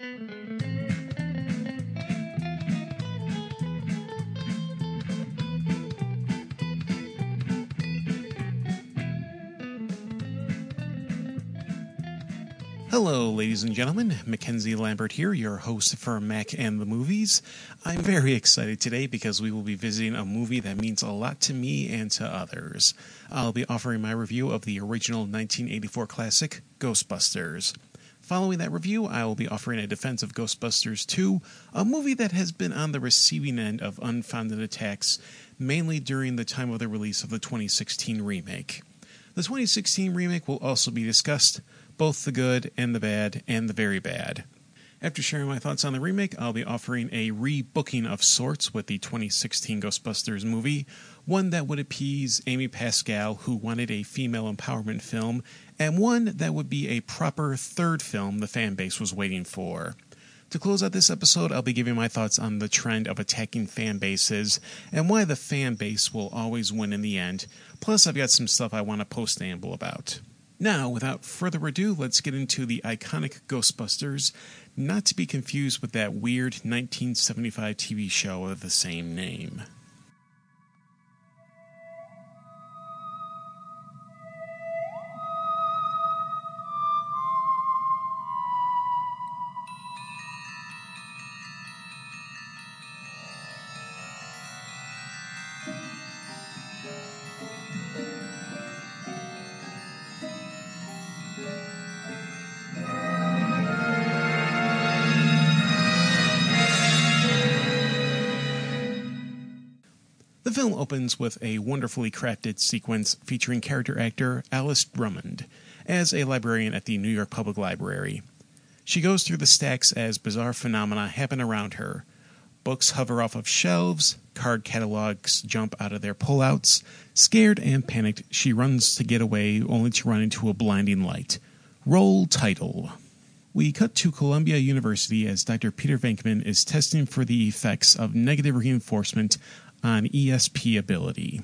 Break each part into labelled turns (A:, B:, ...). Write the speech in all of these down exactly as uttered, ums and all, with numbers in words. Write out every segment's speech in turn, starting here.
A: Hello, ladies and gentlemen. Mackenzie Lambert here, your host for Mac and the Movies. I'm very excited today because we will be visiting a movie that means a lot to me and to others. I'll be offering my review of the original nineteen eighty-four classic, Ghostbusters. Following that review, I will be offering a defense of Ghostbusters two, a movie that has been on the receiving end of unfounded attacks, mainly during the time of the release of the twenty sixteen remake. The twenty sixteen remake will also be discussed, both the good and the bad and the very bad. After sharing my thoughts on the remake, I'll be offering a rebooking of sorts with the twenty sixteen Ghostbusters movie, one that would appease Amy Pascal, who wanted a female empowerment film, and one that would be a proper third film the fan base was waiting for. To close out this episode, I'll be giving my thoughts on the trend of attacking fan bases and why the fan base will always win in the end. Plus, I've got some stuff I want to post-amble about. Now, without further ado, let's get into the iconic Ghostbusters, not to be confused with that weird nineteen seventy-five T V show of the same name. The film opens with a wonderfully crafted sequence featuring character actor Alice Drummond as a librarian at the New York Public Library. She goes through the stacks as bizarre phenomena happen around her. Books hover off of shelves, card catalogs jump out of their pullouts. Scared and panicked, she runs to get away only to run into a blinding light. Roll title. We cut to Columbia University as Doctor Peter Venkman is testing for the effects of negative reinforcement on E S P ability.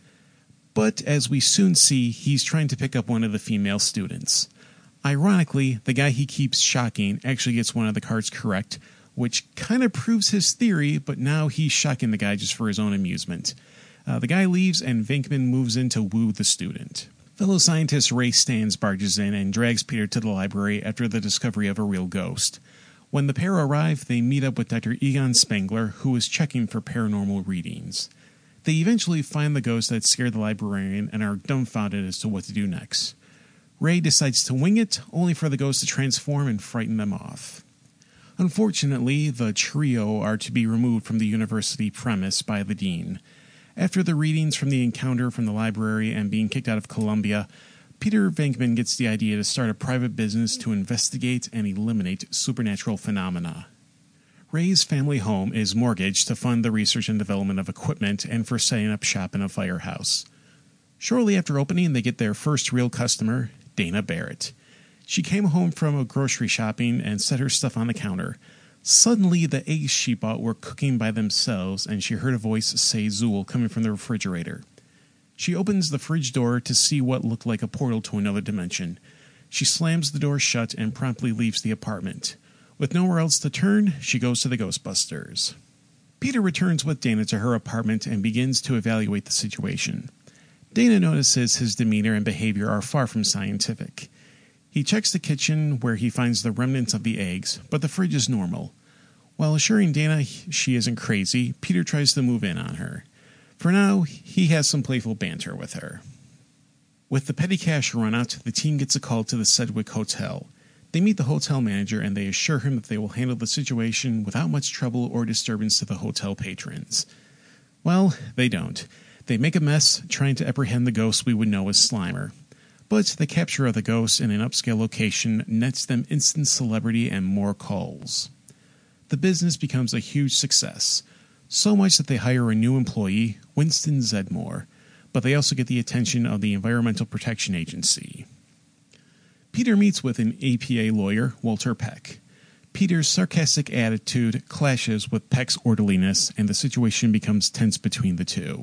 A: But as we soon see, he's trying to pick up one of the female students. Ironically, the guy he keeps shocking actually gets one of the cards correct, which kind of proves his theory, but now he's shocking the guy just for his own amusement. Uh, the guy leaves and Venkman moves in to woo the student. Fellow scientist Ray Stans barges in and drags Peter to the library after the discovery of a real ghost. When the pair arrive, they meet up with Doctor Egon Spengler, who is checking for paranormal readings. They eventually find the ghost that scared the librarian and are dumbfounded as to what to do next. Ray decides to wing it, only for the ghost to transform and frighten them off. Unfortunately, the trio are to be removed from the university premise by the dean. After the readings from the encounter from the library and being kicked out of Columbia, Peter Venkman gets the idea to start a private business to investigate and eliminate supernatural phenomena. Ray's family home is mortgaged to fund the research and development of equipment and for setting up shop in a firehouse. Shortly after opening, they get their first real customer, Dana Barrett. She came home from a grocery shopping and set her stuff on the counter. Suddenly, the eggs she bought were cooking by themselves, and she heard a voice say Zool coming from the refrigerator. She opens the fridge door to see what looked like a portal to another dimension. She slams the door shut and promptly leaves the apartment. With nowhere else to turn, she goes to the Ghostbusters. Peter returns with Dana to her apartment and begins to evaluate the situation. Dana notices his demeanor and behavior are far from scientific. He checks the kitchen where he finds the remnants of the eggs, but the fridge is normal. While assuring Dana she isn't crazy, Peter tries to move in on her. For now, he has some playful banter with her. With the petty cash run out, the team gets a call to the Sedgwick Hotel. They meet the hotel manager and they assure him that they will handle the situation without much trouble or disturbance to the hotel patrons. Well, they don't. They make a mess trying to apprehend the ghost we would know as Slimer. But the capture of the ghost in an upscale location nets them instant celebrity and more calls. The business becomes a huge success. So much that they hire a new employee, Winston Zedmore, but they also get the attention of the Environmental Protection Agency. Peter meets with an A P A lawyer, Walter Peck. Peter's sarcastic attitude clashes with Peck's orderliness, and the situation becomes tense between the two.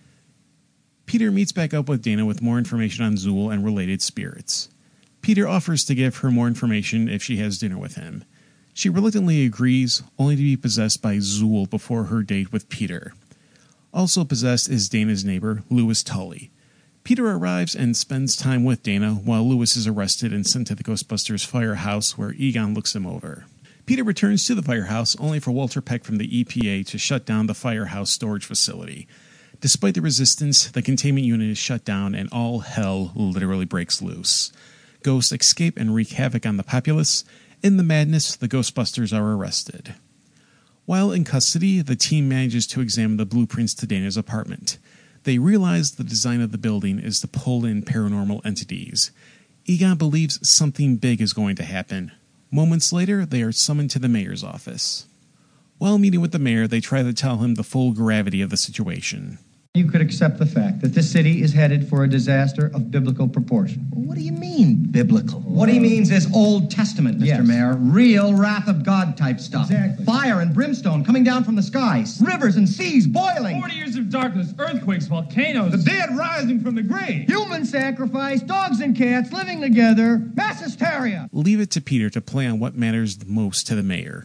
A: Peter meets back up with Dana with more information on Zool and related spirits. Peter offers to give her more information if she has dinner with him. She reluctantly agrees, only to be possessed by Zuul before her date with Peter. Also possessed is Dana's neighbor, Louis Tully. Peter arrives and spends time with Dana while Louis is arrested and sent to the Ghostbusters firehouse where Egon looks him over. Peter returns to the firehouse only for Walter Peck from the E P A to shut down the firehouse storage facility. Despite the resistance, the containment unit is shut down and all hell literally breaks loose. Ghosts escape and wreak havoc on the populace. In the madness, the Ghostbusters are arrested. While in custody, the team manages to examine the blueprints to Dana's apartment. They realize the design of the building is to pull in paranormal entities. Egon believes something big is going to happen. Moments later, they are summoned to the mayor's office. While meeting with the mayor, they try to tell him the full gravity of the situation.
B: You could accept the fact that this city is headed for a disaster of biblical proportion.
C: What do you mean, biblical?
B: What he means is Old Testament, Mister
C: Yes.
B: Mayor. Real wrath of God type stuff.
C: Exactly.
B: Fire and brimstone coming down from the skies. Rivers and seas boiling.
D: Forty years of darkness, earthquakes, volcanoes.
C: The dead rising from the grave.
B: Human sacrifice, dogs and cats living together, mass hysteria.
A: Leave it to Peter to play on what matters the most to the mayor.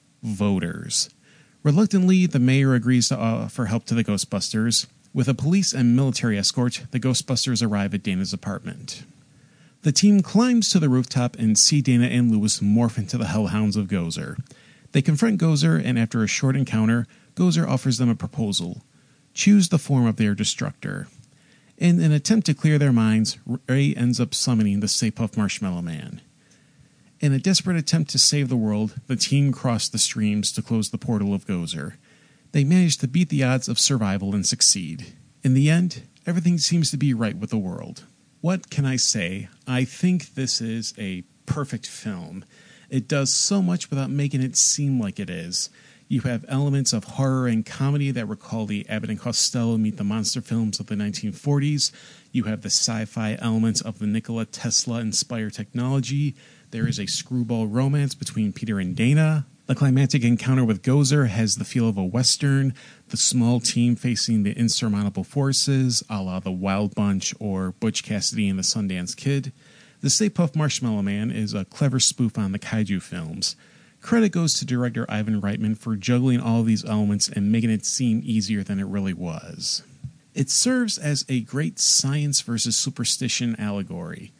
A: Voters. Reluctantly, the mayor agrees to offer help to the Ghostbusters. With a police and military escort, the Ghostbusters arrive at Dana's apartment. The team climbs to the rooftop and see Dana and Louis morph into the Hellhounds of Gozer. They confront Gozer, and after a short encounter, Gozer offers them a proposal. Choose the form of their destructor. In an attempt to clear their minds, Ray ends up summoning the Stay Puft Marshmallow Man. In a desperate attempt to save the world, the team cross the streams to close the portal of Gozer. They manage to beat the odds of survival and succeed. In the end, everything seems to be right with the world. What can I say? I think this is a perfect film. It does so much without making it seem like it is. You have elements of horror and comedy that recall the Abbott and Costello Meet the Monster films of the nineteen forties. You have the sci-fi elements of the Nikola Tesla-inspired technology. There is a screwball romance between Peter and Dana. The climactic encounter with Gozer has the feel of a Western, the small team facing the insurmountable forces, a la the Wild Bunch or Butch Cassidy and the Sundance Kid. The Stay Puft Marshmallow Man is a clever spoof on the kaiju films. Credit goes to director Ivan Reitman for juggling all of these elements and making it seem easier than it really was. It serves as a great science versus superstition allegory.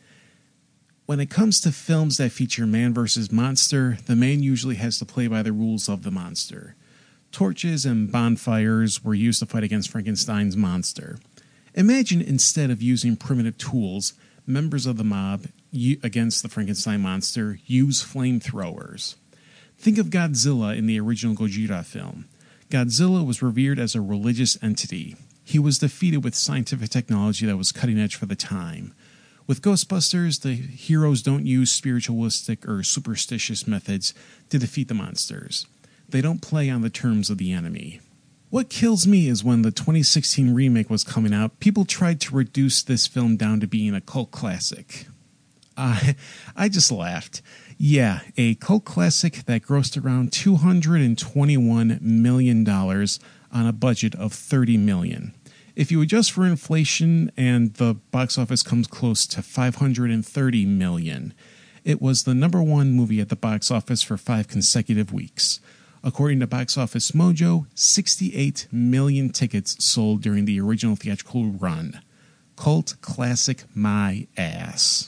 A: When it comes to films that feature man versus monster, the man usually has to play by the rules of the monster. Torches and bonfires were used to fight against Frankenstein's monster. Imagine instead of using primitive tools, members of the mob against the Frankenstein monster use flamethrowers. Think of Godzilla in the original Gojira film. Godzilla was revered as a religious entity. He was defeated with scientific technology that was cutting edge for the time. With Ghostbusters, the heroes don't use spiritualistic or superstitious methods to defeat the monsters. They don't play on the terms of the enemy. What kills me is when the twenty sixteen remake was coming out, people tried to reduce this film down to being a cult classic. I, I just laughed. Yeah, a cult classic that grossed around two hundred twenty-one million dollars on a budget of thirty million dollars. If you adjust for inflation and the box office comes close to five hundred thirty million dollars, it was the number one movie at the box office for five consecutive weeks. According to Box Office Mojo, sixty-eight million tickets sold during the original theatrical run. Cult classic my ass.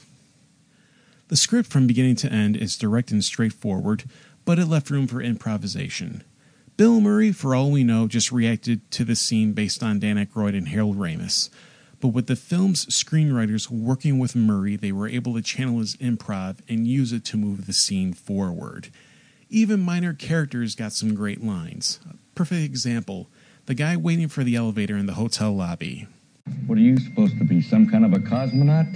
A: The script from beginning to end is direct and straightforward, but it left room for improvisation. Bill Murray, for all we know, just reacted to the scene based on Dan Aykroyd and Harold Ramis. But with the film's screenwriters working with Murray, they were able to channel his improv and use it to move the scene forward. Even minor characters got some great lines. A perfect example, the guy waiting for the elevator in the hotel lobby.
E: What are you supposed to be, some kind of a cosmonaut?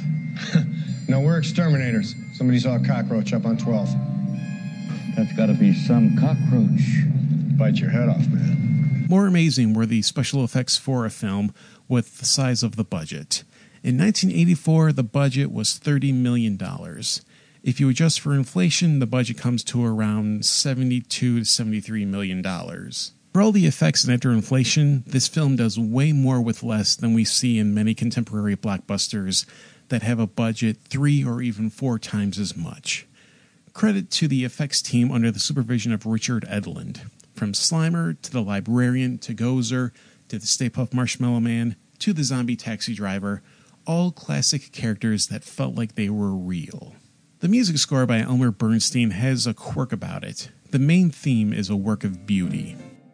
F: No, we're exterminators. Somebody saw a cockroach up on twelfth.
E: That's got to be some cockroach.
F: Bite your head off, man.
A: More amazing were the special effects for a film with the size of the budget. In nineteen eighty-four, the budget was thirty million dollars. If you adjust for inflation, the budget comes to around seventy-two to seventy-three million dollars. For all the effects and after inflation, this film does way more with less than we see in many contemporary blockbusters that have a budget three or even four times as much. Credit to the effects team under the supervision of Richard Edlund. From Slimer to the Librarian to Gozer to the Stay Puft Marshmallow Man to the zombie taxi driver, all classic characters that felt like they were real. The music score by Elmer Bernstein has a quirk about it. The main theme is a work of beauty.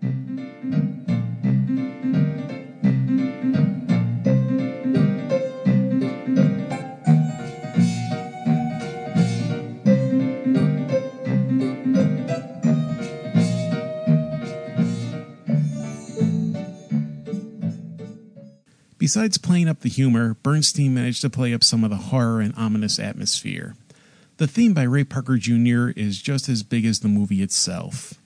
A: Besides playing up the humor, Bernstein managed to play up some of the horror and ominous atmosphere. The theme by Ray Parker Junior is just as big as the movie itself.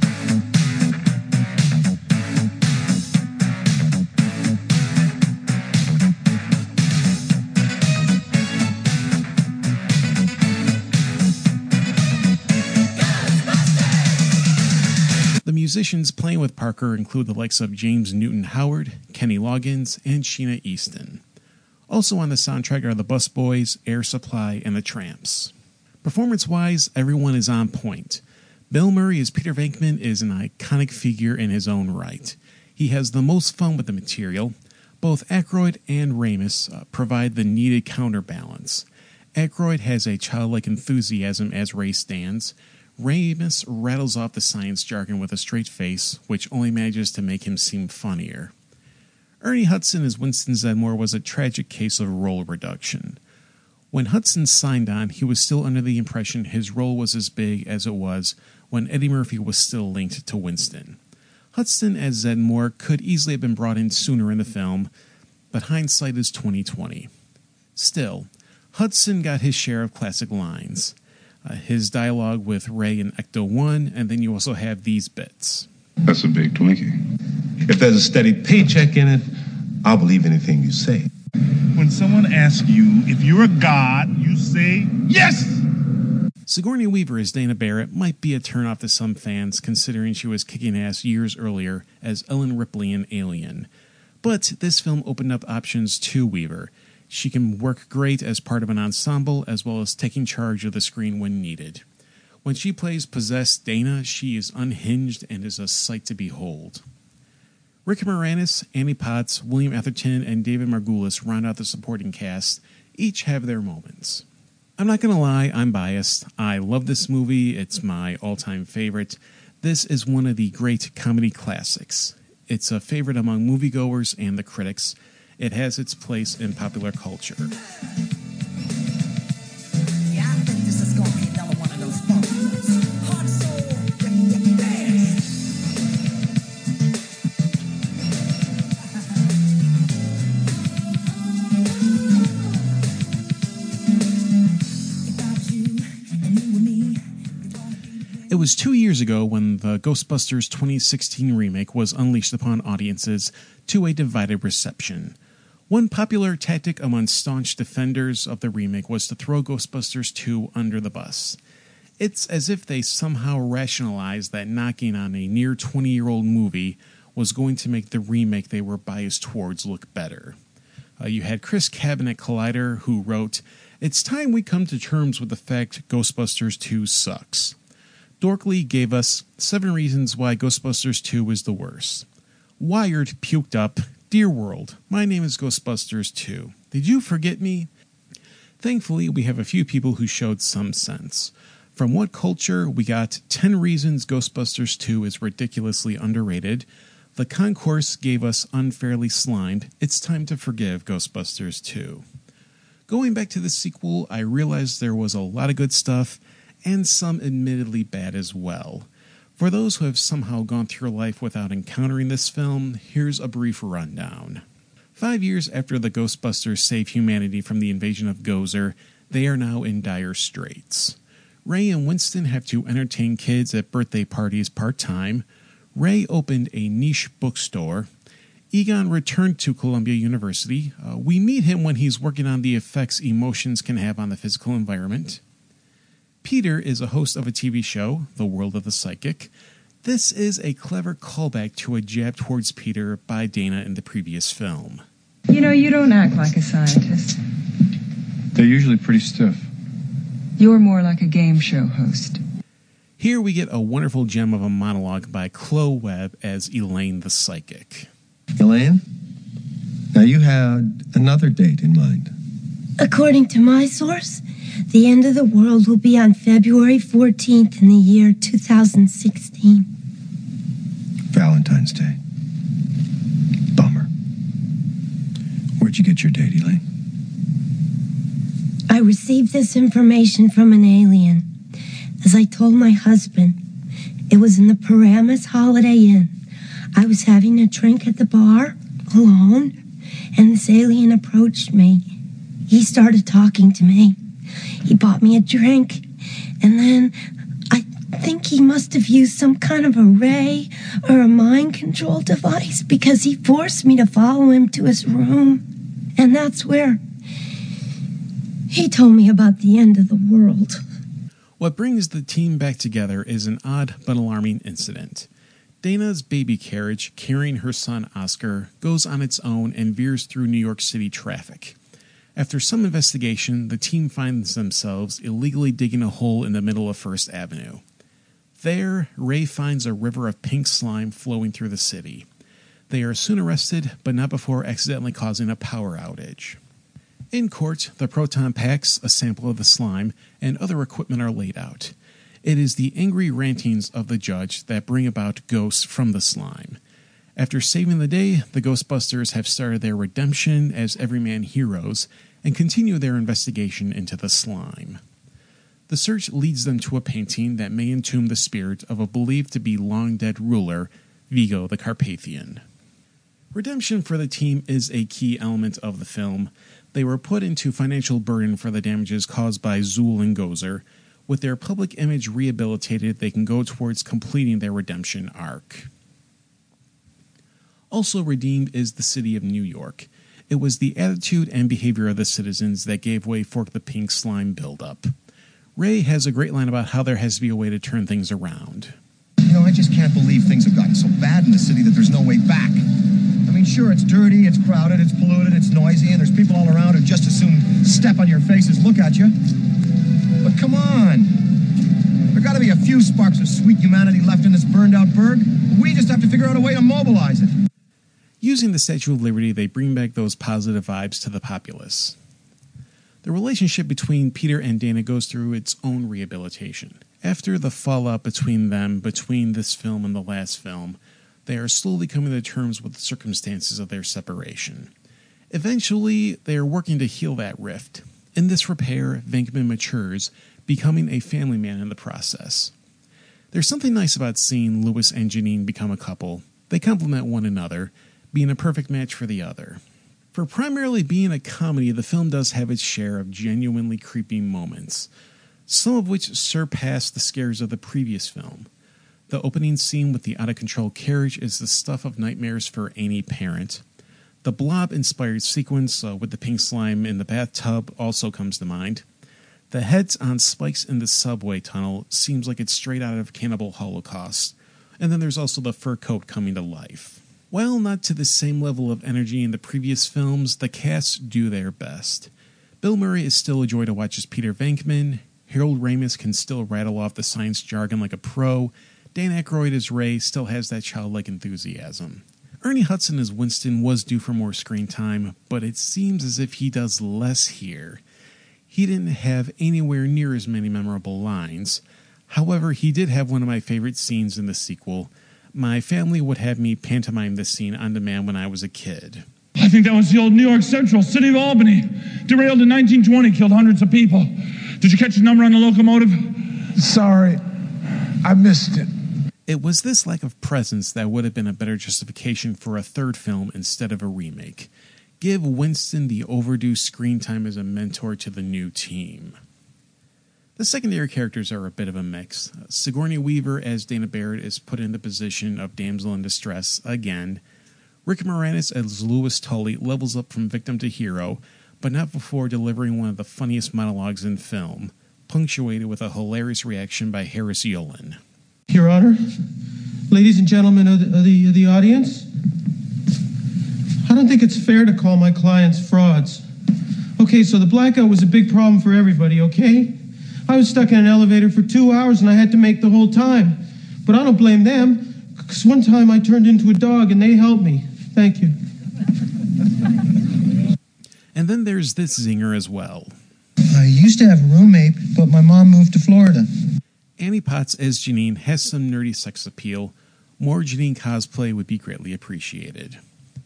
A: The musicians playing with Parker include the likes of James Newton Howard, Kenny Loggins, and Sheena Easton. Also on the soundtrack are the Busboys, Air Supply, and the Tramps. Performance-wise, everyone is on point. Bill Murray as Peter Venkman is an iconic figure in his own right. He has the most fun with the material. Both Aykroyd and Ramis uh, provide the needed counterbalance. Aykroyd has a childlike enthusiasm as Ray stands. Ramis rattles off the science jargon with a straight face, which only manages to make him seem funnier. Ernie Hudson as Winston Zeddemore was a tragic case of role reduction. When Hudson signed on, he was still under the impression his role was as big as it was when Eddie Murphy was still linked to Winston. Hudson as Zeddemore could easily have been brought in sooner in the film, but hindsight is twenty twenty. Still, Hudson got his share of classic lines. Uh, his dialogue with Ray in Ecto one, and then you also have these bits.
G: That's a big Twinkie.
H: If there's a steady paycheck in it, I'll believe anything you say.
I: When someone asks you if you're a god, you say, yes!
A: Sigourney Weaver as Dana Barrett might be a turnoff to some fans, considering she was kicking ass years earlier as Ellen Ripley in Alien. But this film opened up options to Weaver. She can work great as part of an ensemble, as well as taking charge of the screen when needed. When she plays possessed Dana, she is unhinged and is a sight to behold. Rick Moranis, Annie Potts, William Atherton, and David Margulis round out the supporting cast. Each have their moments. I'm not going to lie, I'm biased. I love this movie. It's my all-time favorite. This is one of the great comedy classics. It's a favorite among moviegoers and the critics. It has its place in popular culture.
J: Yeah, I think this is gonna be another one of those funk ones. Hot soul, dance.
A: It was two years ago when the Ghostbusters twenty sixteen remake was unleashed upon audiences to a divided reception. One popular tactic among staunch defenders of the remake was to throw Ghostbusters two under the bus. It's as if they somehow rationalized that knocking on a near twenty-year-old movie was going to make the remake they were biased towards look better. Uh, you had Chris Cabin at Collider, who wrote, "It's time we come to terms with the fact Ghostbusters two sucks." Dorkley gave us seven reasons why Ghostbusters two is the worst. Wired puked up, "Dear world, my name is Ghostbusters two. Did you forget me?" Thankfully, we have a few people who showed some sense. From What Culture, we got ten reasons Ghostbusters two is ridiculously underrated. The Concourse gave us Unfairly Slimed. It's time to forgive Ghostbusters two. Going back to the sequel, I realized there was a lot of good stuff, and some admittedly bad as well. For those who have somehow gone through life without encountering this film, here's a brief rundown. Five years after the Ghostbusters save humanity from the invasion of Gozer, they are now in dire straits. Ray and Winston have to entertain kids at birthday parties part-time. Ray opened a niche bookstore. Egon returned to Columbia University. Uh, we meet him when he's working on the effects emotions can have on the physical environment. Peter is a host of a T V show, The World of the Psychic. This is a clever callback to a jab towards Peter by Dana in the previous film.
K: You know, you don't act like a scientist.
G: They're usually pretty stiff.
K: You're more like a game show host.
A: Here we get a wonderful gem of a monologue by Chloe Webb as Elaine the Psychic.
H: Elaine, now you had another date in mind.
L: According to my source, the end of the world will be on February fourteenth in the year two thousand sixteen.
H: Valentine's Day. Bummer. Where'd you get your date, Elaine?
L: I received this information from an alien. As I told my husband, it was in the Paramus Holiday Inn. I was having a drink at the bar, alone, and this alien approached me. He started talking to me. He bought me a drink, and then I think he must have used some kind of a ray or a mind control device because he forced me to follow him to his room. And that's where he told me about the end of the world.
A: What brings the team back together is an odd but alarming incident. Dana's baby carriage, carrying her son Oscar, goes on its own and veers through New York City traffic. After some investigation, the team finds themselves illegally digging a hole in the middle of First Avenue. There, Ray finds a river of pink slime flowing through the city. They are soon arrested, but not before accidentally causing a power outage. In court, the proton packs, a sample of the slime, and other equipment are laid out. It is the angry rantings of the judge that bring about ghosts from the slime. After saving the day, the Ghostbusters have started their redemption as everyman heroes and continue their investigation into the slime. The search leads them to a painting that may entomb the spirit of a believed to be long-dead ruler, Vigo the Carpathian. Redemption for the team is a key element of the film. They were put into financial burden for the damages caused by Zuul and Gozer. With their public image rehabilitated, they can go towards completing their redemption arc. Also redeemed is the city of New York. It was the attitude and behavior of the citizens that gave way for the pink slime buildup. Ray has a great line about how there has to be a way to turn things around.
C: You know, I just can't believe things have gotten so bad in the city that there's no way back. I mean, sure, it's dirty, it's crowded, it's polluted, it's noisy, and there's people all around who just as soon step on your faces, look at you. But come on. There got to be a few sparks of sweet humanity left in this burned-out burg. We just have to figure out a way to mobilize it.
A: Using the Statue of Liberty, they bring back those positive vibes to the populace. The relationship between Peter and Dana goes through its own rehabilitation. After the fallout between them, between this film and the last film, they are slowly coming to terms with the circumstances of their separation. Eventually, they are working to heal that rift. In this repair, Venkman matures, becoming a family man in the process. There's something nice about seeing Louis and Janine become a couple. They complement one another, being a perfect match for the other. For primarily being a comedy, the film does have its share of genuinely creepy moments, some of which surpass the scares of the previous film. The opening scene with the out-of-control carriage is the stuff of nightmares for any parent. The Blob-inspired sequence uh, with the pink slime in the bathtub also comes to mind. The heads on spikes in the subway tunnel seems like it's straight out of Cannibal Holocaust. And then there's also the fur coat coming to life. While not to the same level of energy in the previous films, the cast do their best. Bill Murray is still a joy to watch as Peter Venkman. Harold Ramis can still rattle off the science jargon like a pro. Dan Aykroyd as Ray still has that childlike enthusiasm. Ernie Hudson as Winston was due for more screen time, but it seems as if he does less here. He didn't have anywhere near as many memorable lines. However, he did have one of my favorite scenes in the sequel. My family would have me pantomime this scene on demand when I was a kid.
D: I think that was the old New York Central, City of Albany. Derailed in nineteen twenty, killed hundreds of people. Did you catch the number on the locomotive?
M: Sorry, I missed it.
A: It was this lack of presence that would have been a better justification for a third film instead of a remake. Give Winston the overdue screen time as a mentor to the new team. The secondary characters are a bit of a mix. Sigourney Weaver as Dana Barrett is put in the position of damsel in distress again. Rick Moranis as Louis Tully levels up from victim to hero, but not before delivering one of the funniest monologues in film, punctuated with a hilarious reaction by Harris Yulin.
N: Your Honor, ladies and gentlemen of the, of the, of the audience, I don't think it's fair to call my clients frauds. Okay, so the blackout was a big problem for everybody, okay? I was stuck in an elevator for two hours and I had to make the whole time. But I don't blame them, because one time I turned into a dog and they helped me. Thank you.
A: And then there's this zinger as well.
B: I used to have a roommate, but my mom moved to Florida.
A: Annie Potts as Janine has some nerdy sex appeal. More Janine cosplay would be greatly appreciated.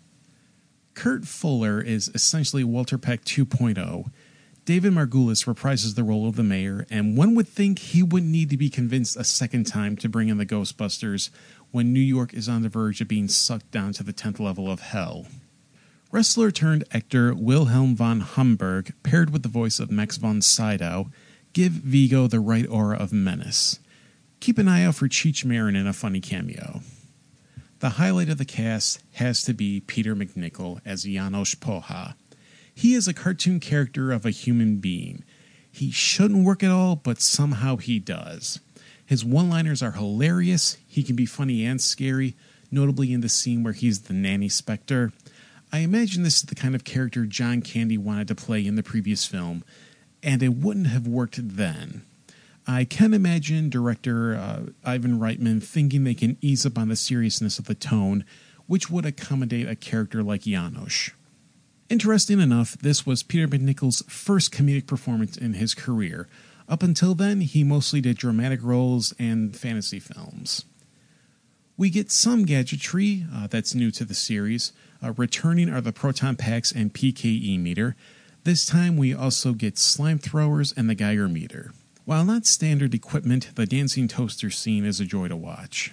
A: Kurt Fuller is essentially Walter Peck two point oh. David Margulis reprises the role of the mayor, and one would think he wouldn't need to be convinced a second time to bring in the Ghostbusters when New York is on the verge of being sucked down to the tenth level of hell. Wrestler turned actor Wilhelm von Homburg, paired with the voice of Max von Sydow, give Vigo the right aura of menace. Keep an eye out for Cheech Marin in a funny cameo. The highlight of the cast has to be Peter MacNicol as Janos Poha. He is a cartoon character of a human being. He shouldn't work at all, but somehow he does. His one-liners are hilarious. He can be funny and scary, notably in the scene where he's the nanny specter. I imagine this is the kind of character John Candy wanted to play in the previous film, and it wouldn't have worked then. I can imagine director uh, Ivan Reitman thinking they can ease up on the seriousness of the tone, which would accommodate a character like Janos. Interesting enough, this was Peter MacNicol's first comedic performance in his career. Up until then, he mostly did dramatic roles and fantasy films. We get some gadgetry uh, that's new to the series. Uh, returning are the proton packs and P K E meter. This time we also get slime throwers and the Geiger meter. While not standard equipment, the dancing toaster scene is a joy to watch.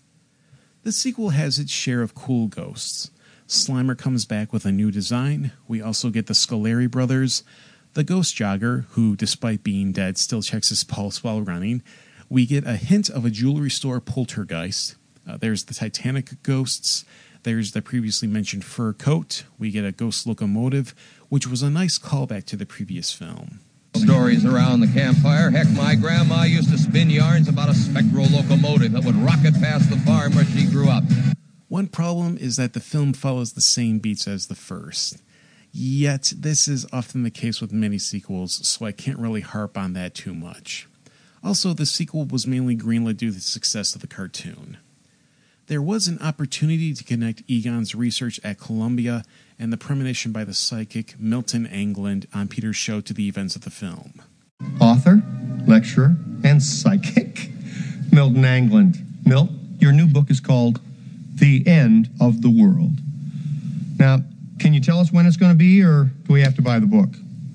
A: The sequel has its share of cool ghosts. Slimer comes back with a new design. We also get the Scoleri brothers, the Ghost Jogger, who, despite being dead, still checks his pulse while running. We get a hint of a jewelry store poltergeist. Uh, there's the Titanic ghosts. There's the previously mentioned fur coat. We get a ghost locomotive, which was a nice callback to the previous film.
O: Stories around the campfire. Heck, my grandma used to spin yarns about a spectral locomotive that would rocket past the farm where she grew up.
A: One problem is that the film follows the same beats as the first. Yet, this is often the case with many sequels, so I can't really harp on that too much. Also, the sequel was mainly greenlit due to the success of the cartoon. There was an opportunity to connect Egon's research at Columbia and the premonition by the psychic Milton Angland on Peter's show to the events of the film.
C: Author, lecturer, and psychic. Milton Angland. Milt, your new book is called The End of the World. Now, can you tell us when it's going to be, or do we have to buy the book?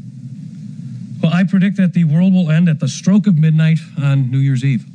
P: Well, I predict that the world will end at the stroke of midnight on New Year's Eve.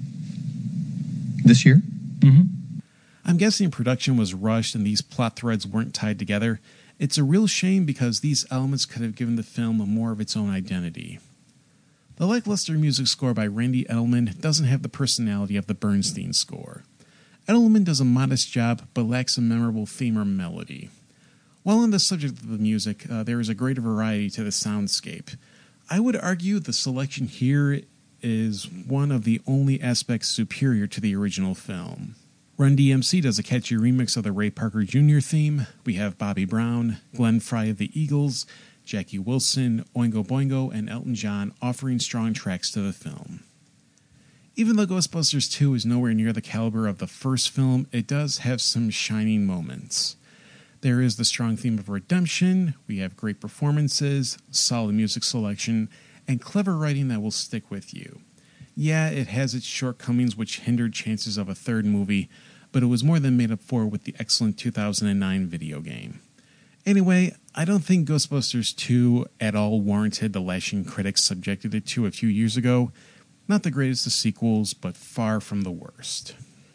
C: This year?
P: Mm-hmm.
A: I'm guessing production was rushed and these plot threads weren't tied together. It's a real shame because these elements could have given the film more of its own identity. The lackluster music score by Randy Edelman doesn't have the personality of the Bernstein score. Edelman does a modest job, but lacks a memorable theme or melody. While on the subject of the music, uh, there is a great variety to the soundscape. I would argue the selection here is one of the only aspects superior to the original film. Run D M C does a catchy remix of the Ray Parker Junior theme. We have Bobby Brown, Glenn Fry of the Eagles, Jackie Wilson, Oingo Boingo, and Elton John offering strong tracks to the film. Even though Ghostbusters two is nowhere near the caliber of the first film, it does have some shining moments. There is the strong theme of redemption, we have great performances, solid music selection, and clever writing that will stick with you. Yeah, it has its shortcomings which hindered chances of a third movie, but it was more than made up for with the excellent two thousand nine video game. Anyway, I don't think Ghostbusters two at all warranted the lashing critics subjected it to a few years ago. Not the greatest of sequels, but far from the worst.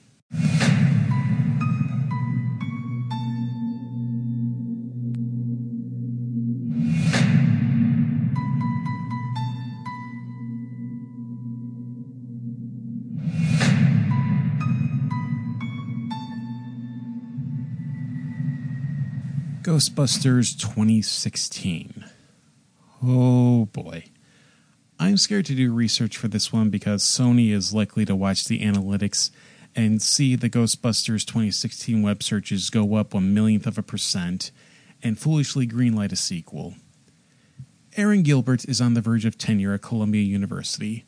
A: Ghostbusters twenty sixteen. Oh boy. I'm scared to do research for this one because Sony is likely to watch the analytics and see the Ghostbusters twenty sixteen web searches go up one millionth of a percent and foolishly greenlight a sequel. Aaron Gilbert is on the verge of tenure at Columbia University.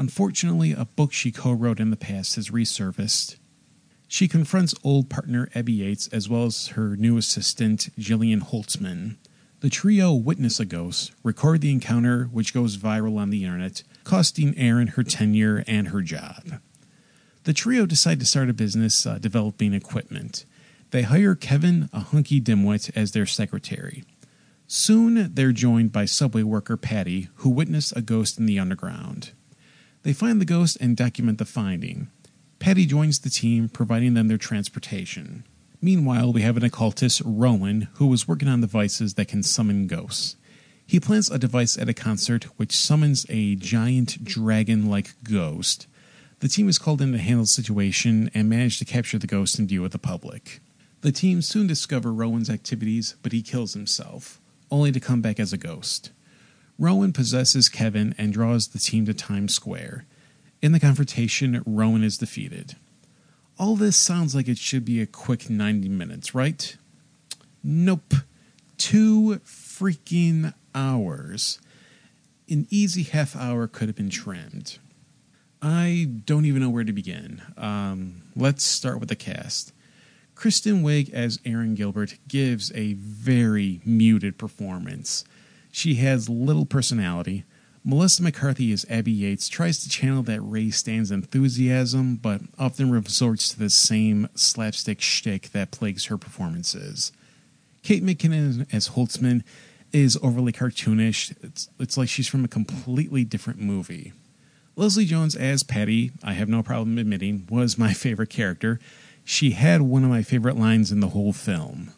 A: Unfortunately, a book she co-wrote in the past has resurfaced. She confronts old partner Abby Yates as well as her new assistant, Jillian Holtzman. The trio witness a ghost, record the encounter, which goes viral on the internet, costing Erin her tenure and her job. The trio decide to start a business uh, developing equipment. They hire Kevin, a hunky dimwit, as their secretary. Soon, they're joined by subway worker Patty, who witnessed a ghost in the underground. They find the ghost and document the finding. Patty joins the team, providing them their transportation. Meanwhile, we have an occultist, Rowan, who is working on devices that can summon ghosts. He plants a device at a concert which summons a giant dragon-like ghost. The team is called in to handle the situation and manage to capture the ghost and deal with the public. The team soon discover Rowan's activities, but he kills himself, only to come back as a ghost. Rowan possesses Kevin and draws the team to Times Square. In the confrontation, Rowan is defeated. All this sounds like it should be a quick ninety minutes, right? Nope. Two freaking hours. An easy half hour could have been trimmed. I don't even know where to begin. Um, let's start with the cast. Kristen Wiig as Erin Gilbert gives a very muted performance. She has little personality. Melissa McCarthy as Abby Yates tries to channel that Ray Stan's enthusiasm, but often resorts to the same slapstick shtick that plagues her performances. Kate McKinnon as Holtzman is overly cartoonish. It's, it's like she's from a completely different movie. Leslie Jones as Patty, I have no problem admitting, was my favorite character. She had one of my favorite lines in the whole film.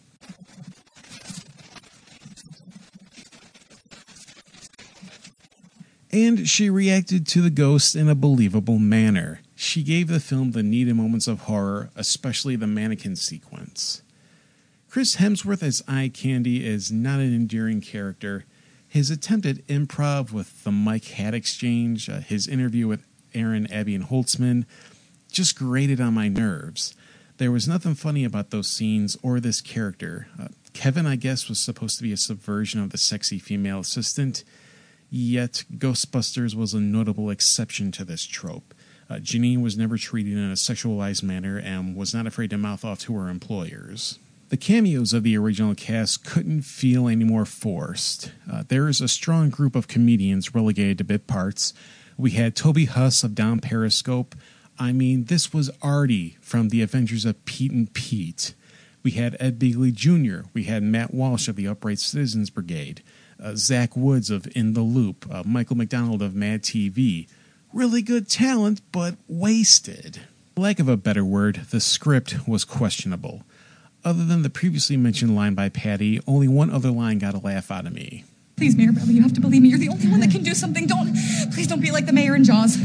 A: And she reacted to the ghost in a believable manner. She gave the film the needed moments of horror, especially the mannequin sequence. Chris Hemsworth as Eye Candy is not an endearing character. His attempt at improv with the Mike Hat exchange, uh, his interview with Erin, Abby, and Holtzman, just grated on my nerves. There was nothing funny about those scenes or this character. Uh, Kevin, I guess, was supposed to be a subversion of the sexy female assistant, yet Ghostbusters was a notable exception to this trope. Uh, Janine was never treated in a sexualized manner and was not afraid to mouth off to her employers. The cameos of the original cast couldn't feel any more forced. Uh, there is a strong group of comedians relegated to bit parts. We had Toby Huss of Down Periscope. I mean, this was Artie from The Adventures of Pete and Pete. We had Ed Begley Junior We had Matt Walsh of the Upright Citizens Brigade. Uh, Zach Woods of In the Loop. Uh, Michael McDonald of Mad T V. Really good talent, but wasted. For lack of a better word, the script was questionable. Other than the previously mentioned line by Patty, only one other line got a laugh out of me.
Q: Please, Mayor Bradley, you have to believe me. You're the only one that can do something. Don't, please don't be like the mayor in Jaws.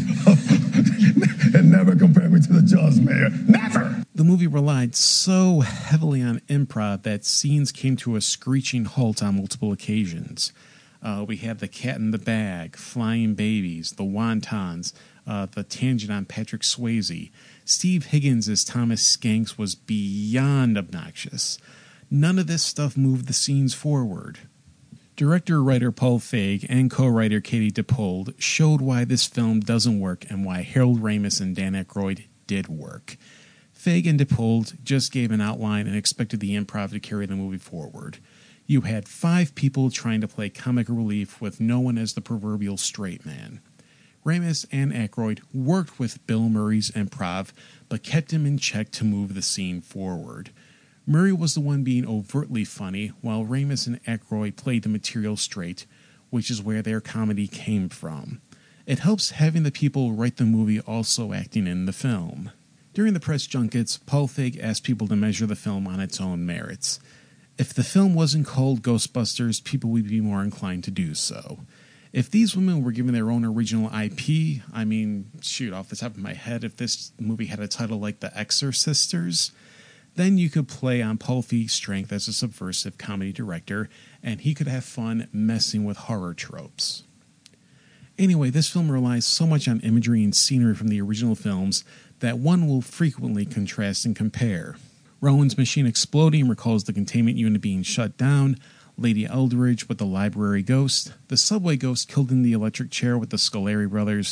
C: And never compare me to the Jaws mayor. Never!
A: The movie relied so heavily on improv that scenes came to a screeching halt on multiple occasions. Uh, we had the cat in the bag, flying babies, the wontons, uh, the tangent on Patrick Swayze. Steve Higgins as Thomas Skanks was beyond obnoxious. None of this stuff moved the scenes forward. Director-writer Paul Feig and co-writer Katie Dippold showed why this film doesn't work and why Harold Ramis and Dan Aykroyd did work. Feig and Dippold just gave an outline and expected the improv to carry the movie forward. You had five people trying to play comic relief with no one as the proverbial straight man. Ramis and Aykroyd worked with Bill Murray's improv, but kept him in check to move the scene forward. Murray was the one being overtly funny, while Ramis and Aykroyd played the material straight, which is where their comedy came from. It helps having the people write the movie also acting in the film. During the press junkets, Paul Feig asked people to measure the film on its own merits. If the film wasn't called Ghostbusters, people would be more inclined to do so. If these women were given their own original I P, I mean, shoot, off the top of my head, if this movie had a title like The Exorcisters, then you could play on Paul Feig's strength as a subversive comedy director, and he could have fun messing with horror tropes. Anyway, this film relies so much on imagery and scenery from the original films that one will frequently contrast and compare. Rowan's machine exploding recalls the containment unit being shut down, Lady Eldridge with the library ghost, the subway ghost killed in the electric chair with the Scoleri brothers,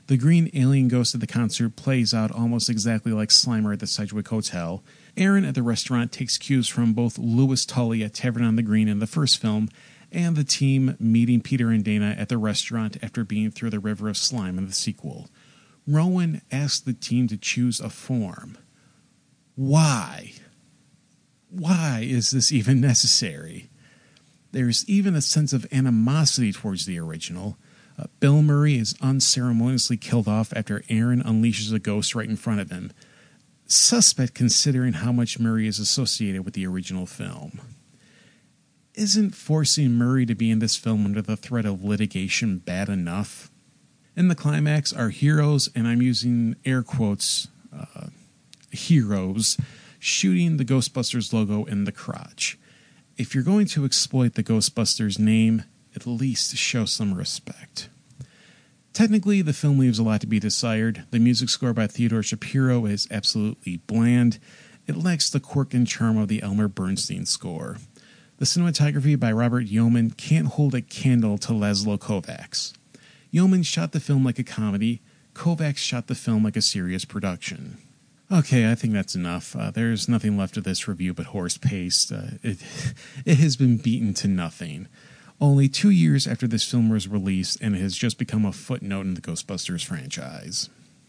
A: The green alien ghost at the concert plays out almost exactly like Slimer at the Sedgwick Hotel. Aaron at the restaurant takes cues from both Louis Tully at Tavern on the Green in the first film, and the team meeting Peter and Dana at the restaurant after being through the river of slime in the sequel. Rowan asks the team to choose a form. Why? Why is this even necessary? There's even a sense of animosity towards the original. Uh, Bill Murray is unceremoniously killed off after Aaron unleashes a ghost right in front of him. Suspect considering how much Murray is associated with the original film. Isn't forcing Murray to be in this film under the threat of litigation bad enough? In the climax, our heroes, and I'm using air quotes, uh, heroes, shooting the Ghostbusters logo in the crotch. If you're going to exploit the Ghostbusters name, at least show some respect. Technically, the film leaves a lot to be desired. The music score by Theodore Shapiro is absolutely bland. It lacks the quirk and charm of the Elmer Bernstein score. The cinematography by Robert Yeoman can't hold a candle to Laszlo Kovacs. Yeoman shot the film like a comedy. Kovacs shot the film like a serious production. Okay, I think that's enough. Uh, there's nothing left of this review but horse paste. Uh, it, it has been beaten to nothing. Only two years after this film was released, and it has just become a footnote in the Ghostbusters franchise.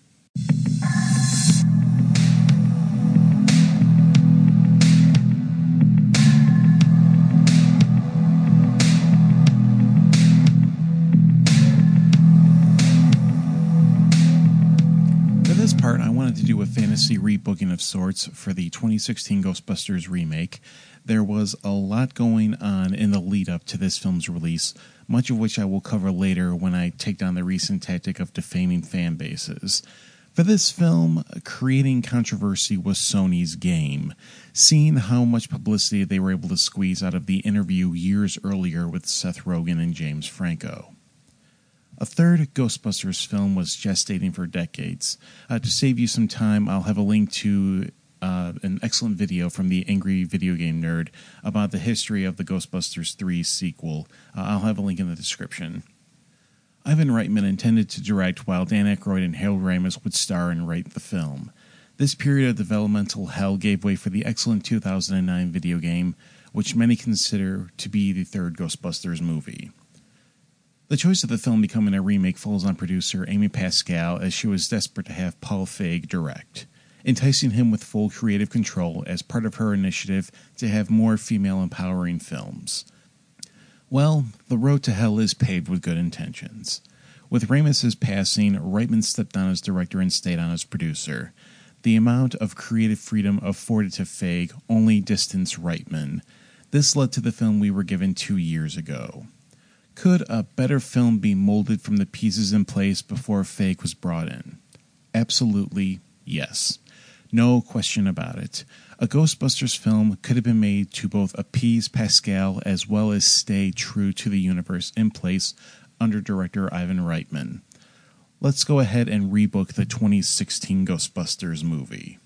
A: For this part, I wanted to do a fantasy rebooking of sorts for the twenty sixteen Ghostbusters remake. There was a lot going on in the lead-up to this film's release, much of which I will cover later when I take down the recent tactic of defaming fan bases. For this film, creating controversy was Sony's game, seeing how much publicity they were able to squeeze out of the interview years earlier with Seth Rogen and James Franco. A third Ghostbusters film was gestating for decades. Uh, to save you some time, I'll have a link to Uh, an excellent video from the Angry Video Game Nerd about the history of the Ghostbusters three sequel. Uh, I'll have a link in the description. Ivan Reitman intended to direct while Dan Aykroyd and Harold Ramis would star and write the film. This period of developmental hell gave way for the excellent two thousand nine video game, which many consider to be the third Ghostbusters movie. The choice of the film becoming a remake falls on producer Amy Pascal, as she was desperate to have Paul Feig direct, enticing him with full creative control as part of her initiative to have more female-empowering films. Well, the road to hell is paved with good intentions. With Ramis' passing, Reitman stepped down as director and stayed on as producer. The amount of creative freedom afforded to Feig only distanced Reitman. This led to the film we were given two years ago. Could a better film be molded from the pieces in place before Feig was brought in? Absolutely, yes. No question about it. A Ghostbusters film could have been made to both appease Pascal as well as stay true to the universe in place under director Ivan Reitman. Let's go ahead and rebook the twenty sixteen Ghostbusters movie.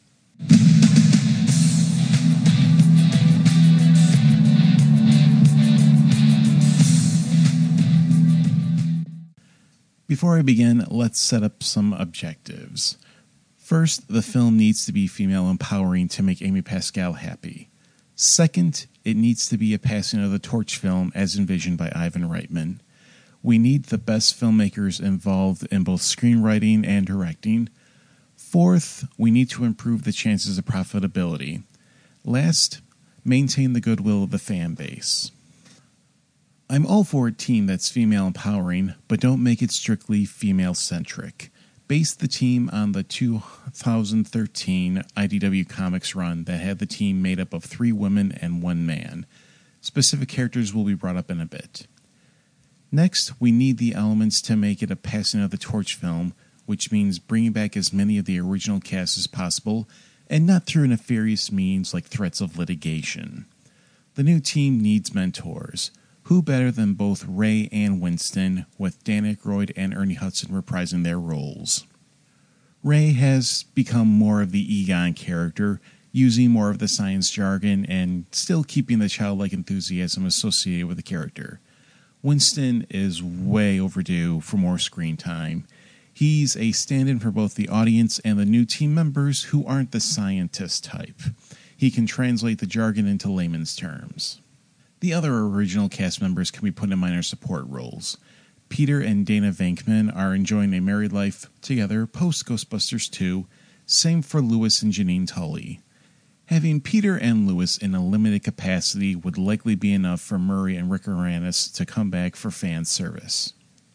A: Before I begin, let's set up some objectives. First, the film needs to be female empowering to make Amy Pascal happy. Second, it needs to be a passing of the torch film as envisioned by Ivan Reitman. We need the best filmmakers involved in both screenwriting and directing. Fourth, we need to improve the chances of profitability. Last, maintain the goodwill of the fan base. I'm all for a team that's female empowering, but don't make it strictly female-centric. Base the team on the two thousand thirteen I D W Comics run that had the team made up of three women and one man. Specific characters will be brought up in a bit. Next, we need the elements to make it a passing of the torch film, which means bringing back as many of the original cast as possible, and not through nefarious means like threats of litigation. The new team needs mentors. Who better than both Ray and Winston, with Dan Aykroyd and Ernie Hudson reprising their roles? Ray has become more of the Egon character, using more of the science jargon and still keeping the childlike enthusiasm associated with the character. Winston is way overdue for more screen time. He's a stand-in for both the audience and the new team members who aren't the scientist type. He can translate the jargon into layman's terms. The other original cast members can be put in minor support roles. Peter and Dana Venkman are enjoying a married life together post-Ghostbusters two, same for Lewis and Janine Tully. Having Peter and Lewis in a limited capacity would likely be enough for Murray and Rick Moranis to come back for fan service.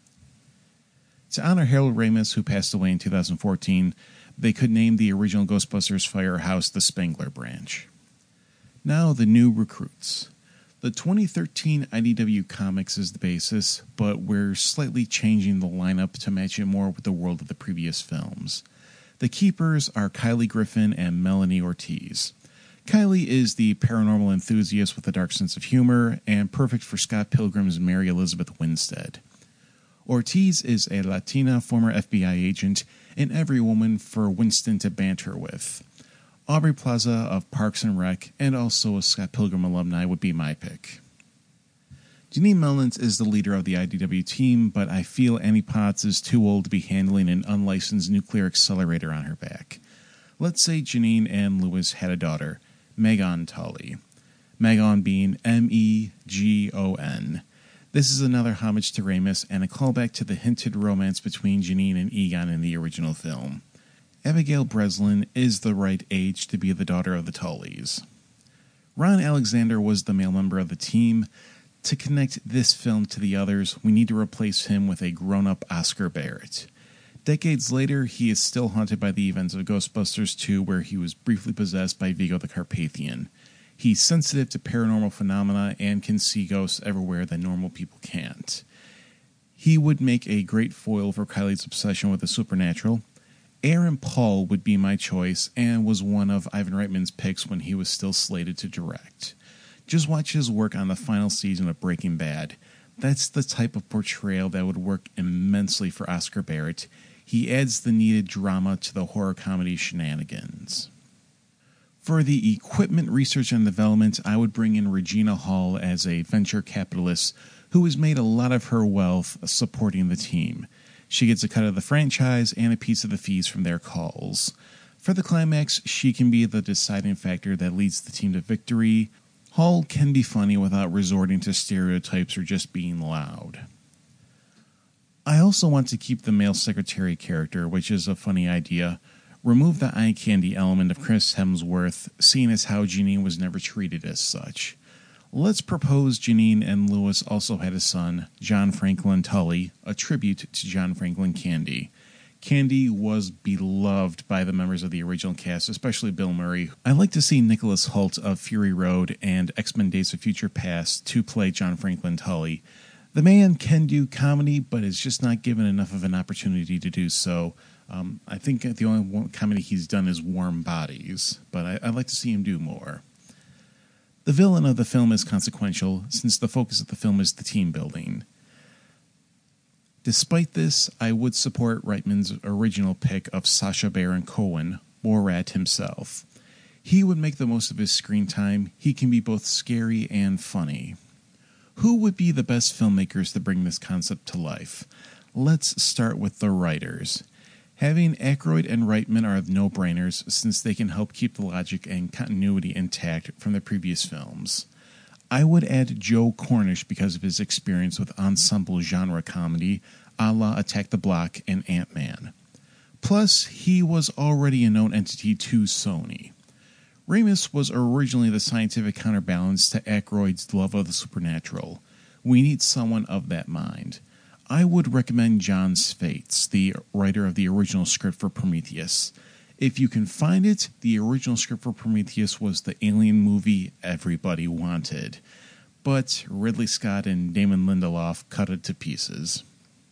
A: To honor Harold Ramis, who passed away in two thousand fourteen, they could name the original Ghostbusters firehouse the Spangler Branch. Now the new recruits. The twenty thirteen I D W Comics is the basis, but we're slightly changing the lineup to match it more with the world of the previous films. The keepers are Kylie Griffin and Melanie Ortiz. Kylie is the paranormal enthusiast with a dark sense of humor and perfect for Scott Pilgrim's Mary Elizabeth Winstead. Ortiz is a Latina former F B I agent and every woman for Winston to banter with. Aubrey Plaza of Parks and Rec and also a Scott Pilgrim alumni would be my pick. Janine Melnitz is the leader of the I D W team, but I feel Annie Potts is too old to be handling an unlicensed nuclear accelerator on her back. Let's say Janine and Lewis had a daughter, Megan Tully. Megan being M E G O N. This is another homage to Ramis and a callback to the hinted romance between Janine and Egon in the original film. Abigail Breslin is the right age to be the daughter of the Tullys. Ron Alexander was the male member of the team. To connect this film to the others, we need to replace him with a grown-up Oscar Barrett. Decades later, he is still haunted by the events of Ghostbusters two, where he was briefly possessed by Vigo the Carpathian. He's sensitive to paranormal phenomena and can see ghosts everywhere that normal people can't. He would make a great foil for Kylie's obsession with the supernatural. Aaron Paul would be my choice and was one of Ivan Reitman's picks when he was still slated to direct. Just watch his work on the final season of Breaking Bad. That's the type of portrayal that would work immensely for Oscar Barrett. He adds the needed drama to the horror comedy shenanigans. For the equipment research and development, I would bring in Regina Hall as a venture capitalist who has made a lot of her wealth supporting the team. She gets a cut of the franchise and a piece of the fees from their calls. For the climax, she can be the deciding factor that leads the team to victory. Hall can be funny without resorting to stereotypes or just being loud. I also want to keep the male secretary character, which is a funny idea. Remove the eye candy element of Chris Hemsworth, seeing as how Janine was never treated as such. Let's propose Janine and Lewis also had a son, John Franklin Tully, a tribute to John Franklin Candy. Candy was beloved by the members of the original cast, especially Bill Murray. I'd like to see Nicholas Hoult of Fury Road and X-Men Days of Future Past to play John Franklin Tully. The man can do comedy, but is just not given enough of an opportunity to do so. Um, I think the only one comedy he's done is Warm Bodies, but I, I'd like to see him do more. The villain of the film is consequential, since the focus of the film is the team building. Despite this, I would support Reitman's original pick of Sacha Baron Cohen, Borat himself. He would make the most of his screen time. He can be both scary and funny. Who would be the best filmmakers to bring this concept to life? Let's start with the writers. Having Aykroyd and Reitman are no-brainers since they can help keep the logic and continuity intact from the previous films. I would add Joe Cornish because of his experience with ensemble genre comedy, a la Attack the Block and Ant-Man. Plus, he was already a known entity to Sony. Ramis was originally the scientific counterbalance to Aykroyd's love of the supernatural. We need someone of that mind. I would recommend John Spates, the writer of the original script for Prometheus. If you can find it, the original script for Prometheus was the alien movie everybody wanted. But Ridley Scott and Damon Lindelof cut it to pieces.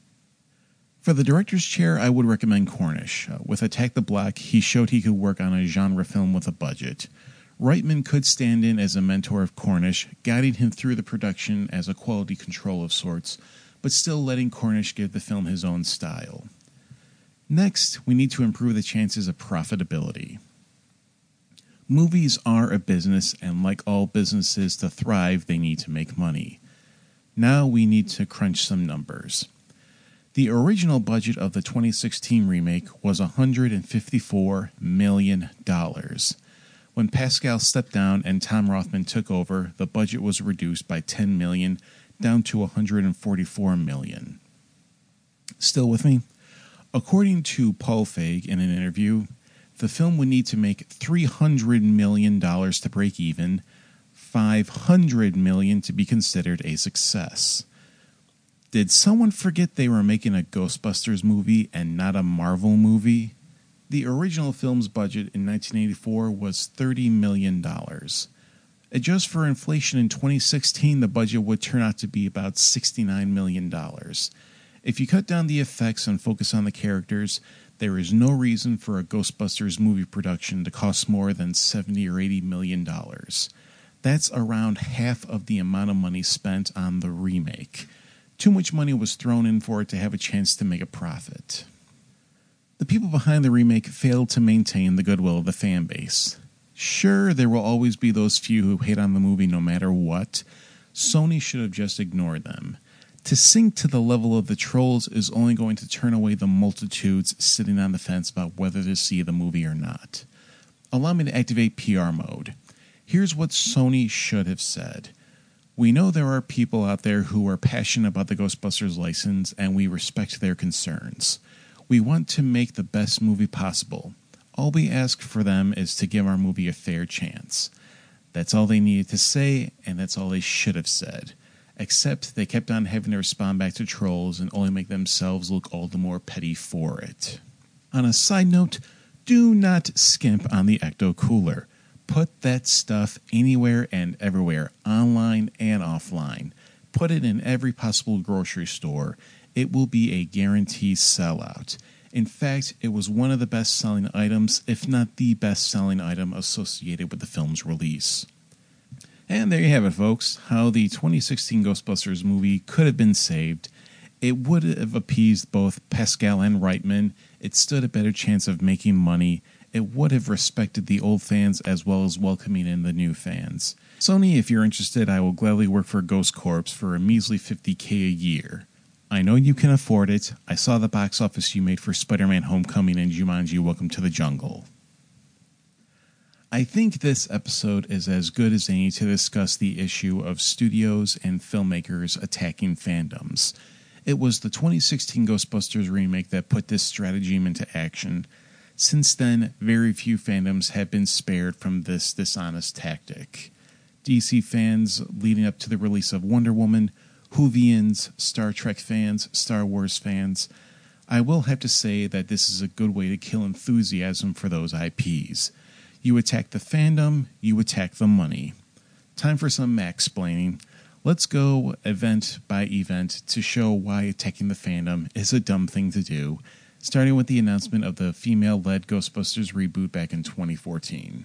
A: For the director's chair, I would recommend Cornish. Uh, with Attack the Block, he showed he could work on a genre film with a budget. Reitman could stand in as a mentor of Cornish, guiding him through the production as a quality control of sorts, but still letting Cornish give the film his own style. Next, we need to improve the chances of profitability. Movies are a business, and like all businesses, to thrive, they need to make money. Now we need to crunch some numbers. The original budget of the twenty sixteen remake was one hundred fifty-four million dollars. When Pascal stepped down and Tom Rothman took over, the budget was reduced by ten million dollars down to one hundred forty-four million dollars. Still with me? According to Paul Feig in an interview, the film would need to make three hundred million dollars to break even, five hundred million dollars to be considered a success. Did someone forget they were making a Ghostbusters movie and not a Marvel movie? The original film's budget in nineteen eighty-four was thirty million dollars. Adjust for inflation in twenty sixteen, the budget would turn out to be about sixty-nine million dollars. If you cut down the effects and focus on the characters, there is no reason for a Ghostbusters movie production to cost more than seventy or eighty million dollars. That's around half of the amount of money spent on the remake. Too much money was thrown in for it to have a chance to make a profit. The people behind the remake failed to maintain the goodwill of the fan base. Sure, there will always be those few who hate on the movie no matter what. Sony should have just ignored them. To sink to the level of the trolls is only going to turn away the multitudes sitting on the fence about whether to see the movie or not. Allow me to activate P R mode. Here's what Sony should have said. We know there are people out there who are passionate about the Ghostbusters license, and we respect their concerns. We want to make the best movie possible. All we ask for them is to give our movie a fair chance. That's all they needed to say, and that's all they should have said. Except they kept on having to respond back to trolls and only make themselves look all the more petty for it. On a side note, do not skimp on the Ecto Cooler. Put that stuff anywhere and everywhere, online and offline. Put it in every possible grocery store. It will be a guaranteed sellout. In fact, it was one of the best-selling items, if not the best-selling item associated with the film's release. And there you have it, folks, how the twenty sixteen Ghostbusters movie could have been saved. It would have appeased both Pascal and Reitman. It stood a better chance of making money. It would have respected the old fans as well as welcoming in the new fans. Sony, if you're interested, I will gladly work for Ghost Corps for a measly fifty thousand dollars a year. I know you can afford it. I saw the box office you made for Spider-Man Homecoming and Jumanji Welcome to the Jungle. I think this episode is as good as any to discuss the issue of studios and filmmakers attacking fandoms. It was the twenty sixteen Ghostbusters remake that put this stratagem into action. Since then, very few fandoms have been spared from this dishonest tactic. D C fans leading up to the release of Wonder Woman, Whovians, Star Trek fans, Star Wars fans. I will have to say that this is a good way to kill enthusiasm for those I Ps. You attack the fandom, you attack the money. Time for some max-splaining. Let's go event by event to show why attacking the fandom is a dumb thing to do, starting with the announcement of the female-led Ghostbusters reboot back in twenty fourteen.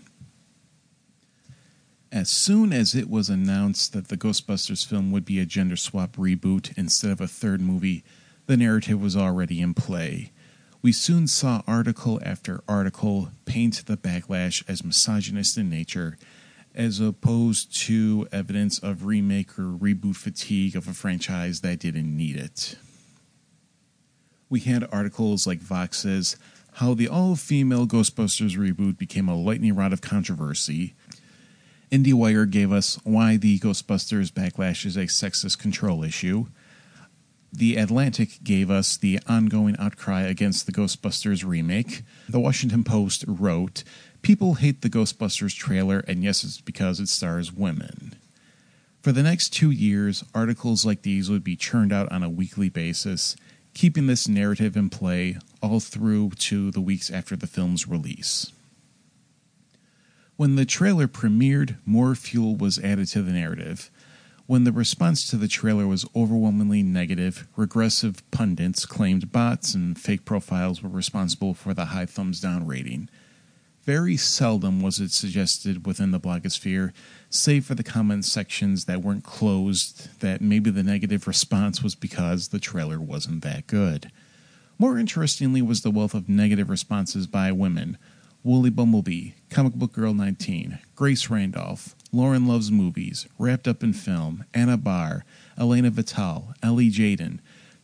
A: As soon as it was announced that the Ghostbusters film would be a gender swap reboot instead of a third movie, the narrative was already in play. We soon saw article after article paint the backlash as misogynist in nature, as opposed to evidence of remake or reboot fatigue of a franchise that didn't need it. We had articles like Vox's How the All-Female Ghostbusters Reboot Became a Lightning Rod of Controversy. IndieWire gave us Why the Ghostbusters Backlash is a Sexist Control Issue. The Atlantic gave us The Ongoing Outcry Against the Ghostbusters Remake. The Washington Post wrote, People hate the Ghostbusters trailer, and yes, it's because it stars women. For the next two years, articles like these would be churned out on a weekly basis, keeping this narrative in play all through to the weeks after the film's release. When the trailer premiered, more fuel was added to the narrative. When the response to the trailer was overwhelmingly negative, regressive pundits claimed bots and fake profiles were responsible for the high thumbs down rating. Very seldom was it suggested within the blogosphere, save for the comment sections that weren't closed, that maybe the negative response was because the trailer wasn't that good. More interestingly was the wealth of negative responses by women. Woolly Bumblebee, Comic Book Girl nineteen, Grace Randolph, Lauren Loves Movies, Wrapped Up in Film, Anna Barr, Elena Vital, Ellie Jaden,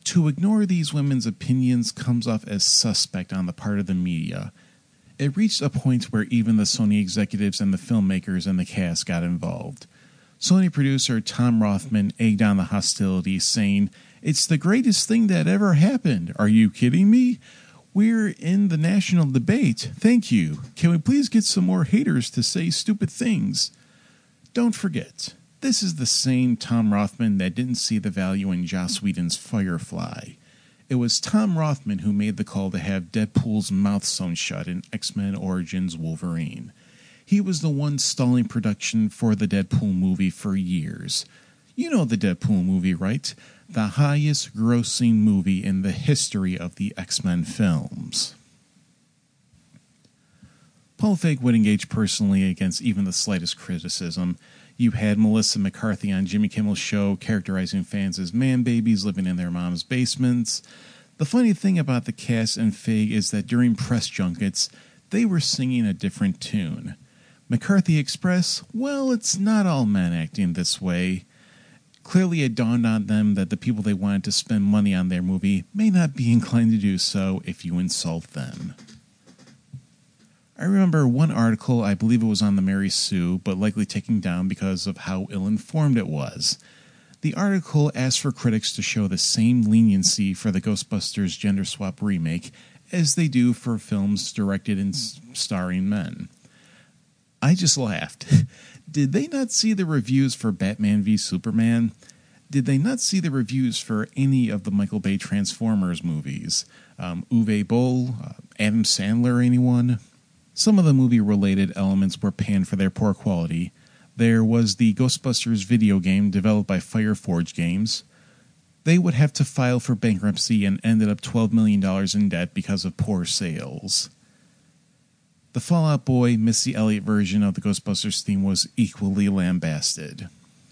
A: To ignore these women's opinions comes off as suspect on the part of the media. It reached a point where even the Sony executives and the filmmakers and the cast got involved. Sony producer Tom Rothman egged on the hostilities, saying, "It's the greatest thing that ever happened. Are you kidding me? We're in the national debate. Thank you. Can we please get some more haters to say stupid things?" Don't forget, this is the same Tom Rothman that didn't see the value in Joss Whedon's Firefly. It was Tom Rothman who made the call to have Deadpool's mouth sewn shut in X-Men Origins Wolverine. He was the one stalling production for the Deadpool movie for years. You know the Deadpool movie, right? The highest grossing movie in the history of the X-Men films. Paul Feig would engage personally against even the slightest criticism. You had Melissa McCarthy on Jimmy Kimmel's show characterizing fans as man-babies living in their mom's basements. The funny thing about the cast and Feig is that during press junkets, they were singing a different tune. McCarthy expressed, well, it's not all men acting this way. Clearly it dawned on them that the people they wanted to spend money on their movie may not be inclined to do so if you insult them. I remember one article, I believe it was on the Mary Sue, but likely taken down because of how ill-informed it was. The article asked for critics to show the same leniency for the Ghostbusters gender swap remake as they do for films directed and starring men. I just laughed. Did they not see the reviews for Batman v Superman? Did they not see the reviews for any of the Michael Bay Transformers movies? Um, Uwe Boll, uh, Adam Sandler, anyone? Some of the movie-related elements were panned for their poor quality. There was the Ghostbusters video game developed by Fireforge Games. They would have to file for bankruptcy and ended up twelve million dollars in debt because of poor sales. The Fall Out Boy, Missy Elliott version of the Ghostbusters theme was equally lambasted.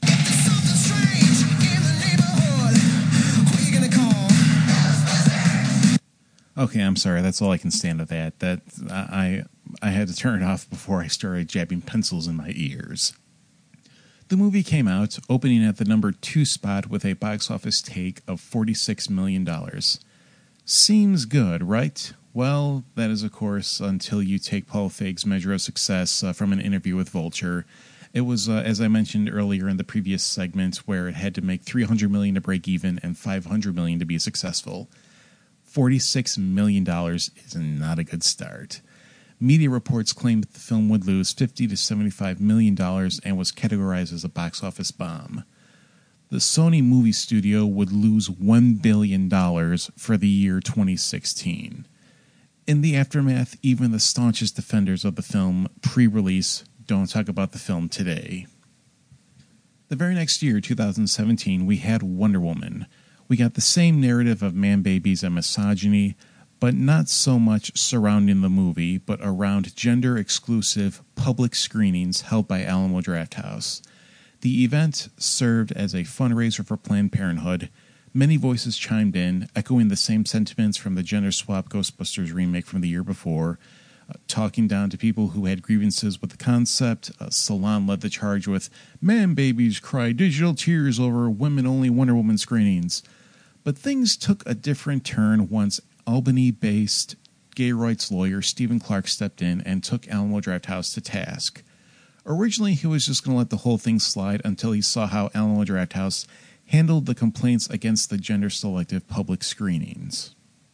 A: Okay, I'm sorry. That's all I can stand of that. That I I had to turn it off before I started jabbing pencils in my ears. The movie came out, opening at the number two spot with a box office take of forty-six million dollars. Seems good, right? Well, that is, of course, until you take Paul Feig's measure of success uh, from an interview with Vulture. It was, uh, as I mentioned earlier in the previous segment, where it had to make three hundred million dollars to break even and five hundred million dollars to be successful. forty-six million dollars is not a good start. Media reports claimed that the film would lose fifty to seventy-five million dollars and was categorized as a box office bomb. The Sony movie studio would lose one billion dollars for the year twenty sixteen. In the aftermath, even the staunchest defenders of the film pre-release don't talk about the film today. The very next year, two thousand seventeen, we had Wonder Woman. We got the same narrative of man-babies and misogyny, but not so much surrounding the movie, but around gender-exclusive public screenings held by Alamo Drafthouse. The event served as a fundraiser for Planned Parenthood. Many voices chimed in, echoing the same sentiments from the gender-swap Ghostbusters remake from the year before, uh, talking down to people who had grievances with the concept. Uh, Salon led the charge with, "Man babies cry digital tears over women-only Wonder Woman screenings." But things took a different turn once Albany-based gay rights lawyer Stephen Clark stepped in and took Alamo Drafthouse to task. Originally, he was just going to let the whole thing slide until he saw how Alamo Drafthouse handled the complaints against the gender-selective public screenings.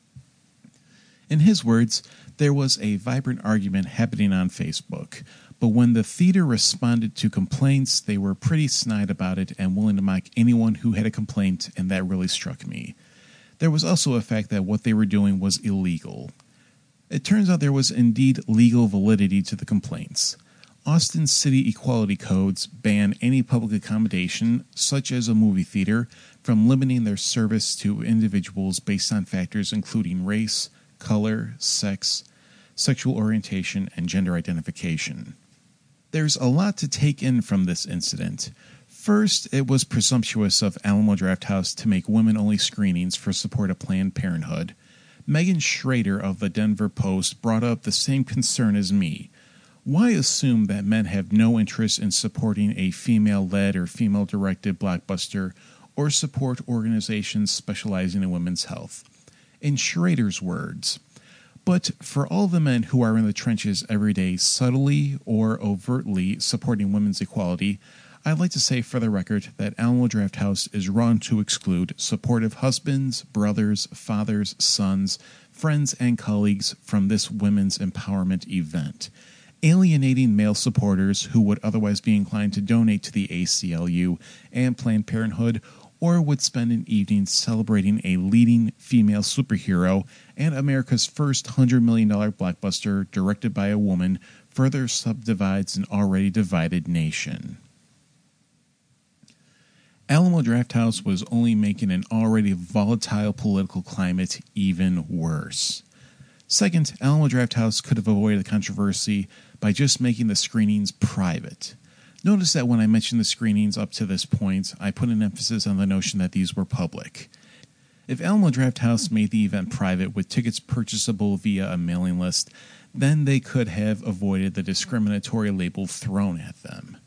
A: In his words, there was a vibrant argument happening on Facebook, but when the theater responded to complaints, they were pretty snide about it and willing to mock anyone who had a complaint, and that really struck me. There was also a fact that what they were doing was illegal. It turns out there was indeed legal validity to the complaints. Austin City Equality Codes ban any public accommodation, such as a movie theater, from limiting their service to individuals based on factors including race, color, sex, sexual orientation, and gender identification. There's a lot to take in from this incident. First, it was presumptuous of Alamo Drafthouse to make women-only screenings for support of Planned Parenthood. Megan Schrader of the Denver Post brought up the same concern as me. Why assume that men have no interest in supporting a female-led or female-directed blockbuster or support organizations specializing in women's health. In Schrader's words, but for all the men who are in the trenches every day subtly or overtly supporting women's equality, I'd like to say for the record that Alamo Drafthouse is wrong to exclude supportive husbands, brothers, fathers, sons, friends, and colleagues from this women's empowerment event. Alienating male supporters who would otherwise be inclined to donate to the A C L U and Planned Parenthood or would spend an evening celebrating a leading female superhero and America's first one hundred million dollars blockbuster directed by a woman further subdivides an already divided nation. Alamo Drafthouse was only making an already volatile political climate even worse. Second, Alamo Drafthouse could have avoided the controversy by just making the screenings private. Notice that when I mentioned the screenings up to this point, I put an emphasis on the notion that these were public. If Alamo Drafthouse made the event private with tickets purchasable via a mailing list, then they could have avoided the discriminatory label thrown at them.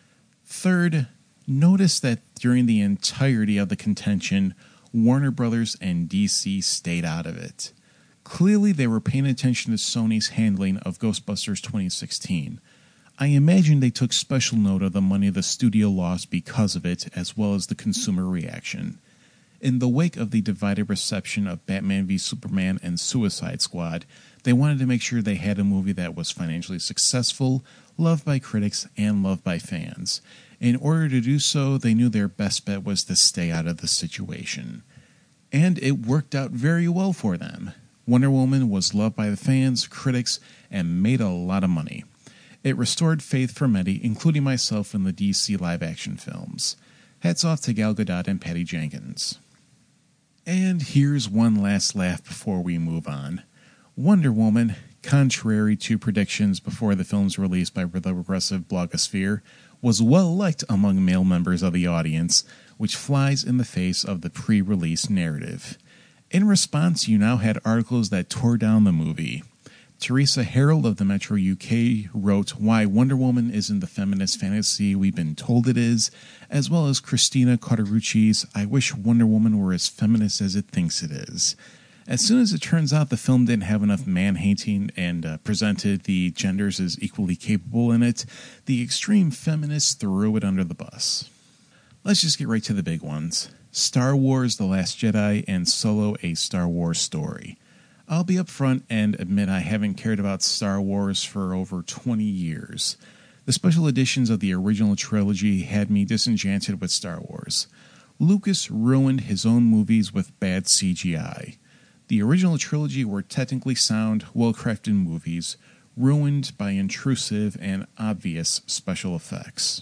A: Third, notice that during the entirety of the contention, Warner Brothers and D C stayed out of it. Clearly, they were paying attention to Sony's handling of Ghostbusters twenty sixteen. I imagine they took special note of the money the studio lost because of it, as well as the consumer reaction. In the wake of the divided reception of Batman v Superman and Suicide Squad, they wanted to make sure they had a movie that was financially successful, loved by critics, and loved by fans. In order to do so, they knew their best bet was to stay out of the situation. And it worked out very well for them. Wonder Woman was loved by the fans, critics, and made a lot of money. It restored faith for many, including myself, in the D C live-action films. Hats off to Gal Gadot and Patty Jenkins. And here's one last laugh before we move on. Wonder Woman, contrary to predictions before the film's release by the progressive blogosphere, was well-liked among male members of the audience, which flies in the face of the pre-release narrative. In response, you now had articles that tore down the movie. Teresa Harold of the Metro U K wrote why Wonder Woman isn't the feminist fantasy we've been told it is, as well as Christina Cauterucci's I wish Wonder Woman were as feminist as it thinks it is. As soon as it turns out the film didn't have enough man-hating and uh, presented the genders as equally capable in it, the extreme feminists threw it under the bus. Let's just get right to the big ones. Star Wars The Last Jedi and Solo: A Star Wars Story. I'll be upfront and admit I haven't cared about Star Wars for over twenty years. The special editions of the original trilogy had me disenchanted with Star Wars. Lucas ruined his own movies with bad C G I. The original trilogy were technically sound, well-crafted movies, ruined by intrusive and obvious special effects.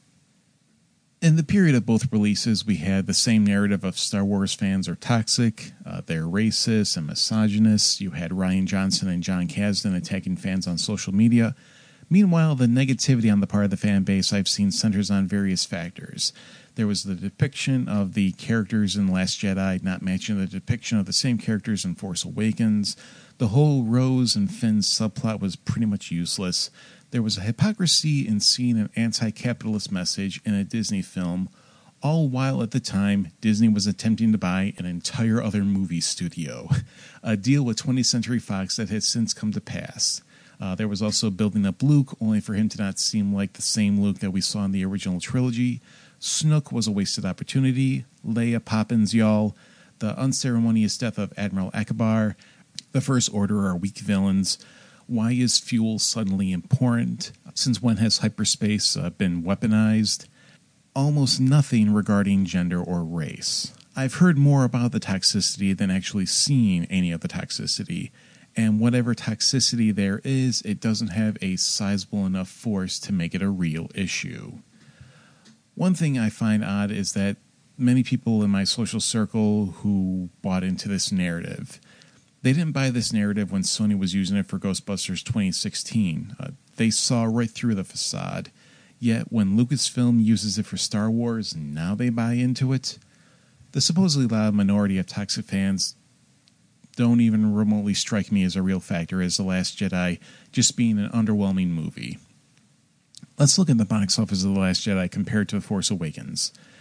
A: In the period of both releases, we had the same narrative of Star Wars fans are toxic, uh, they're racist and misogynist. You had Rian Johnson and John Kasdan attacking fans on social media. Meanwhile, the negativity on the part of the fan base I've seen centers on various factors. There was the depiction of the characters in Last Jedi not matching the depiction of the same characters in Force Awakens. The whole Rose and Finn subplot was pretty much useless. There was a hypocrisy in seeing an anti-capitalist message in a Disney film, all while at the time Disney was attempting to buy an entire other movie studio, a deal with twentieth Century Fox that has since come to pass. Uh, there was also building up Luke, only for him to not seem like the same Luke that we saw in the original trilogy. Snoke was a wasted opportunity. Leia Poppins, y'all. The unceremonious death of Admiral Akbar. The First Order are weak villains. Why is fuel suddenly important? Since when has hyperspace uh, been weaponized? Almost nothing regarding gender or race. I've heard more about the toxicity than actually seeing any of the toxicity. And whatever toxicity there is, it doesn't have a sizable enough force to make it a real issue. One thing I find odd is that many people in my social circle who bought into this narrative, they didn't buy this narrative when Sony was using it for Ghostbusters twenty sixteen. Uh, they saw right through the facade. Yet when Lucasfilm uses it for Star Wars, now they buy into it. The supposedly loud minority of toxic fans don't even remotely strike me as a real factor as The Last Jedi just being an underwhelming movie. Let's look at the box office of The Last Jedi compared to The Force Awakens.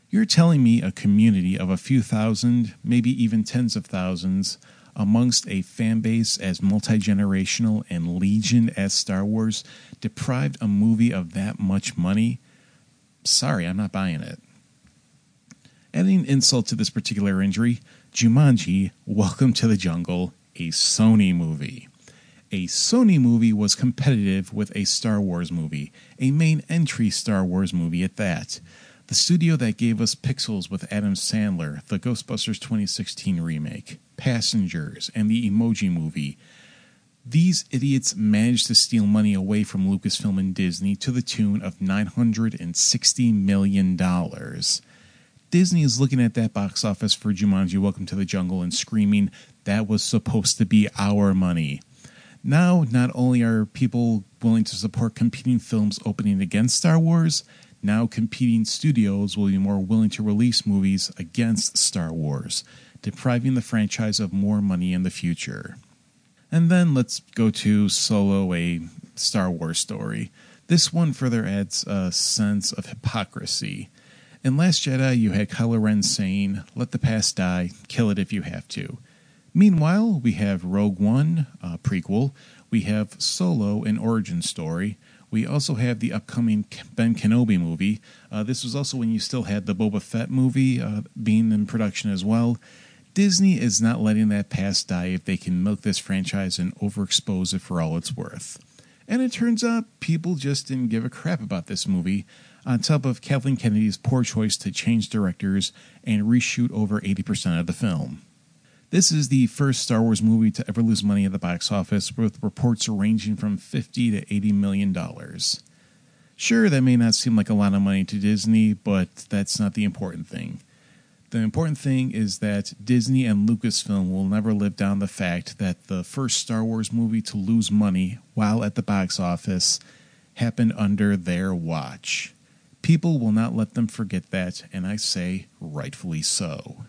A: You're telling me a community of a few thousand, maybe even tens of thousands, amongst a fan base as multi-generational and legion as Star Wars, deprived a movie of that much money? Sorry, I'm not buying it. Adding insult to this particular injury, Jumanji, Welcome to the Jungle, a Sony movie. A Sony movie was competitive with a Star Wars movie, a main entry Star Wars movie at that. The studio that gave us Pixels with Adam Sandler, the Ghostbusters twenty sixteen remake, Passengers, and the Emoji Movie. These idiots managed to steal money away from Lucasfilm and Disney to the tune of nine hundred sixty million dollars. Disney is looking at that box office for Jumanji Welcome to the Jungle and screaming, that was supposed to be our money. Now, not only are people willing to support competing films opening against Star Wars, now competing studios will be more willing to release movies against Star Wars, depriving the franchise of more money in the future. And then let's go to Solo, a Star Wars story. This one further adds a sense of hypocrisy. In Last Jedi, you had Kylo Ren saying, let the past die, kill it if you have to. Meanwhile, we have Rogue One, a prequel. We have Solo, an origin story. We also have the upcoming Ben Kenobi movie. Uh, this was also when you still had the Boba Fett movie uh, being in production as well. Disney is not letting that past die if they can milk this franchise and overexpose it for all it's worth. And it turns out people just didn't give a crap about this movie, on top of Kathleen Kennedy's poor choice to change directors and reshoot over eighty percent of the film. This is the first Star Wars movie to ever lose money at the box office, with reports ranging from fifty to eighty million dollars. Sure, that may not seem like a lot of money to Disney, but that's not the important thing. The important thing is that Disney and Lucasfilm will never live down the fact that the first Star Wars movie to lose money while at the box office happened under their watch. People will not let them forget that, and I say rightfully so.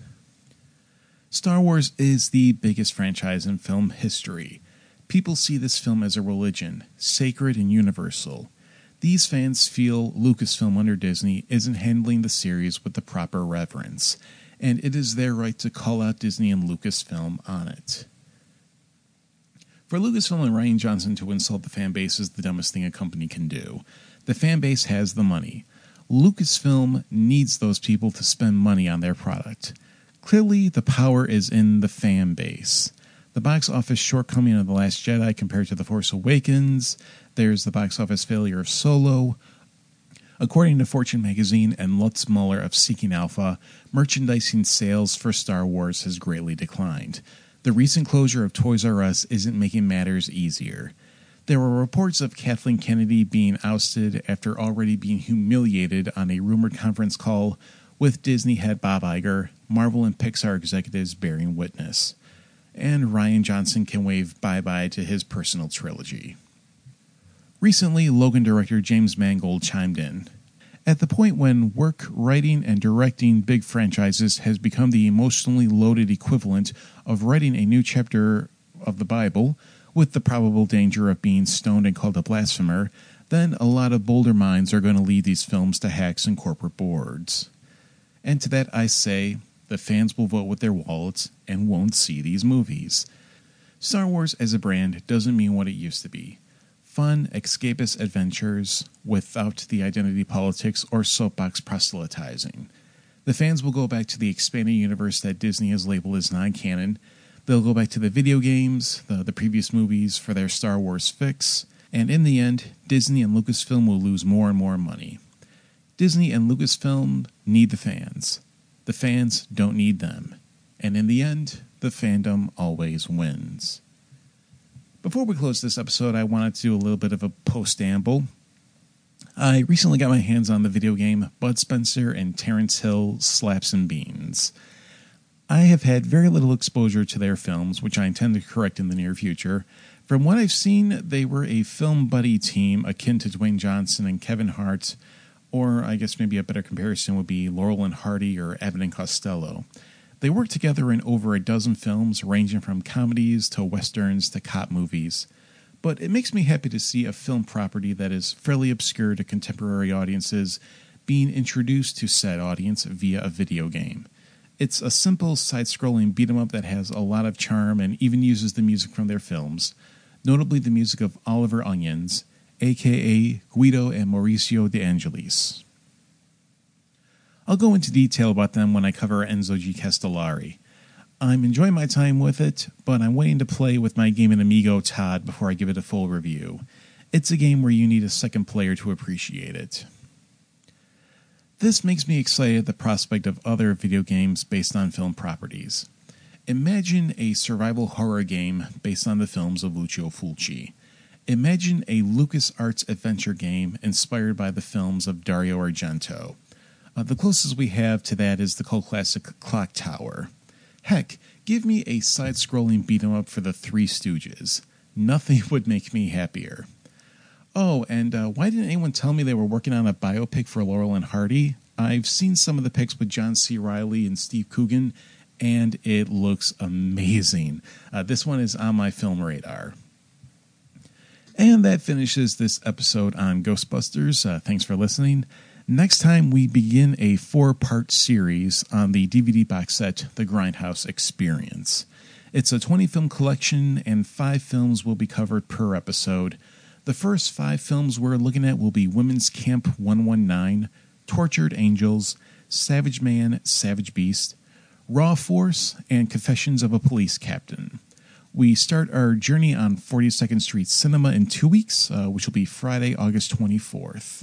A: Star Wars is the biggest franchise in film history. People see this film as a religion, sacred and universal. These fans feel Lucasfilm under Disney isn't handling the series with the proper reverence, and it is their right to call out Disney and Lucasfilm on it. For Lucasfilm and Rian Johnson to insult the fan base is the dumbest thing a company can do. The fan base has the money. Lucasfilm needs those people to spend money on their product. Clearly, the power is in the fan base. The box office shortcoming of The Last Jedi compared to The Force Awakens. There's the box office failure of Solo. According to Fortune magazine and Lutz Muller of Seeking Alpha, merchandising sales for Star Wars has greatly declined. The recent closure of Toys R Us isn't making matters easier. There were reports of Kathleen Kennedy being ousted after already being humiliated on a rumored conference call with Disney head Bob Iger, Marvel and Pixar executives bearing witness. And Rian Johnson can wave bye-bye to his personal trilogy. Recently, Logan director James Mangold chimed in. At the point when work, writing, and directing big franchises has become the emotionally loaded equivalent of writing a new chapter of the Bible, with the probable danger of being stoned and called a blasphemer, then a lot of bolder minds are going to lead these films to hacks and corporate boards. And to that I say, the fans will vote with their wallets and won't see these movies. Star Wars as a brand doesn't mean what it used to be. Fun, escapist adventures without the identity politics or soapbox proselytizing. The fans will go back to the expanded universe that Disney has labeled as non-canon. They'll go back to the video games, the, the previous movies for their Star Wars fix, and in the end, Disney and Lucasfilm will lose more and more money. Disney and Lucasfilm need the fans. The fans don't need them. And in the end, the fandom always wins. Before we close this episode, I wanted to do a little bit of a post-amble. I recently got my hands on the video game Bud Spencer and Terrence Hill Slaps and Beans. I have had very little exposure to their films, which I intend to correct in the near future. From what I've seen, they were a film buddy team akin to Dwayne Johnson and Kevin Hart, or I guess maybe a better comparison would be Laurel and Hardy or Abbott and Costello. They worked together in over a dozen films, ranging from comedies to westerns to cop movies. But it makes me happy to see a film property that is fairly obscure to contemporary audiences being introduced to said audience via a video game. It's a simple side-scrolling beat-em-up that has a lot of charm and even uses the music from their films, notably the music of Oliver Onions, aka Guido and Mauricio De Angelis. I'll go into detail about them when I cover Enzo G. Castellari. I'm enjoying my time with it, but I'm waiting to play with my game and amigo Todd before I give it a full review. It's a game where you need a second player to appreciate it. This makes me excited at the prospect of other video games based on film properties. Imagine a survival horror game based on the films of Lucio Fulci. Imagine a LucasArts adventure game inspired by the films of Dario Argento. Uh, the closest we have to that is the cult classic Clock Tower. Heck, give me a side-scrolling beat-em-up for the Three Stooges. Nothing would make me happier. Oh, and uh, why didn't anyone tell me they were working on a biopic for Laurel and Hardy? I've seen some of the pics with John C. Reilly and Steve Coogan, and it looks amazing. Uh, this one is on my film radar. And that finishes this episode on Ghostbusters. Uh, thanks for listening. Next time, we begin a four-part series on the D V D box set, The Grindhouse Experience. It's a twenty-film collection, and five films will be covered per episode. The first five films we're looking at will be Women's Camp one one nine, Tortured Angels, Savage Man, Savage Beast, Raw Force, and Confessions of a Police Captain. We start our journey on forty-second Street Cinema in two weeks, uh, which will be Friday, August twenty-fourth.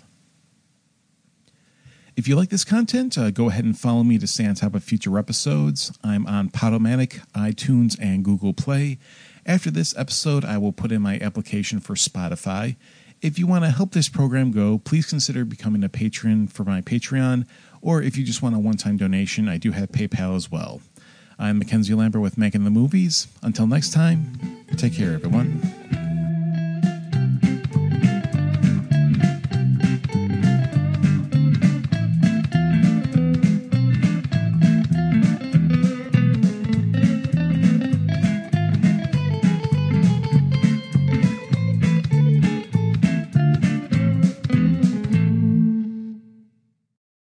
A: If you like this content, uh, go ahead and follow me to stay on top of future episodes. I'm on Podomatic, iTunes, and Google Play. After this episode, I will put in my application for Spotify. If you want to help this program go, please consider becoming a patron for my Patreon, or if you just want a one-time donation, I do have PayPal as well. I'm Mackenzie Lambert with Making the Movies. Until next time, take care, everyone.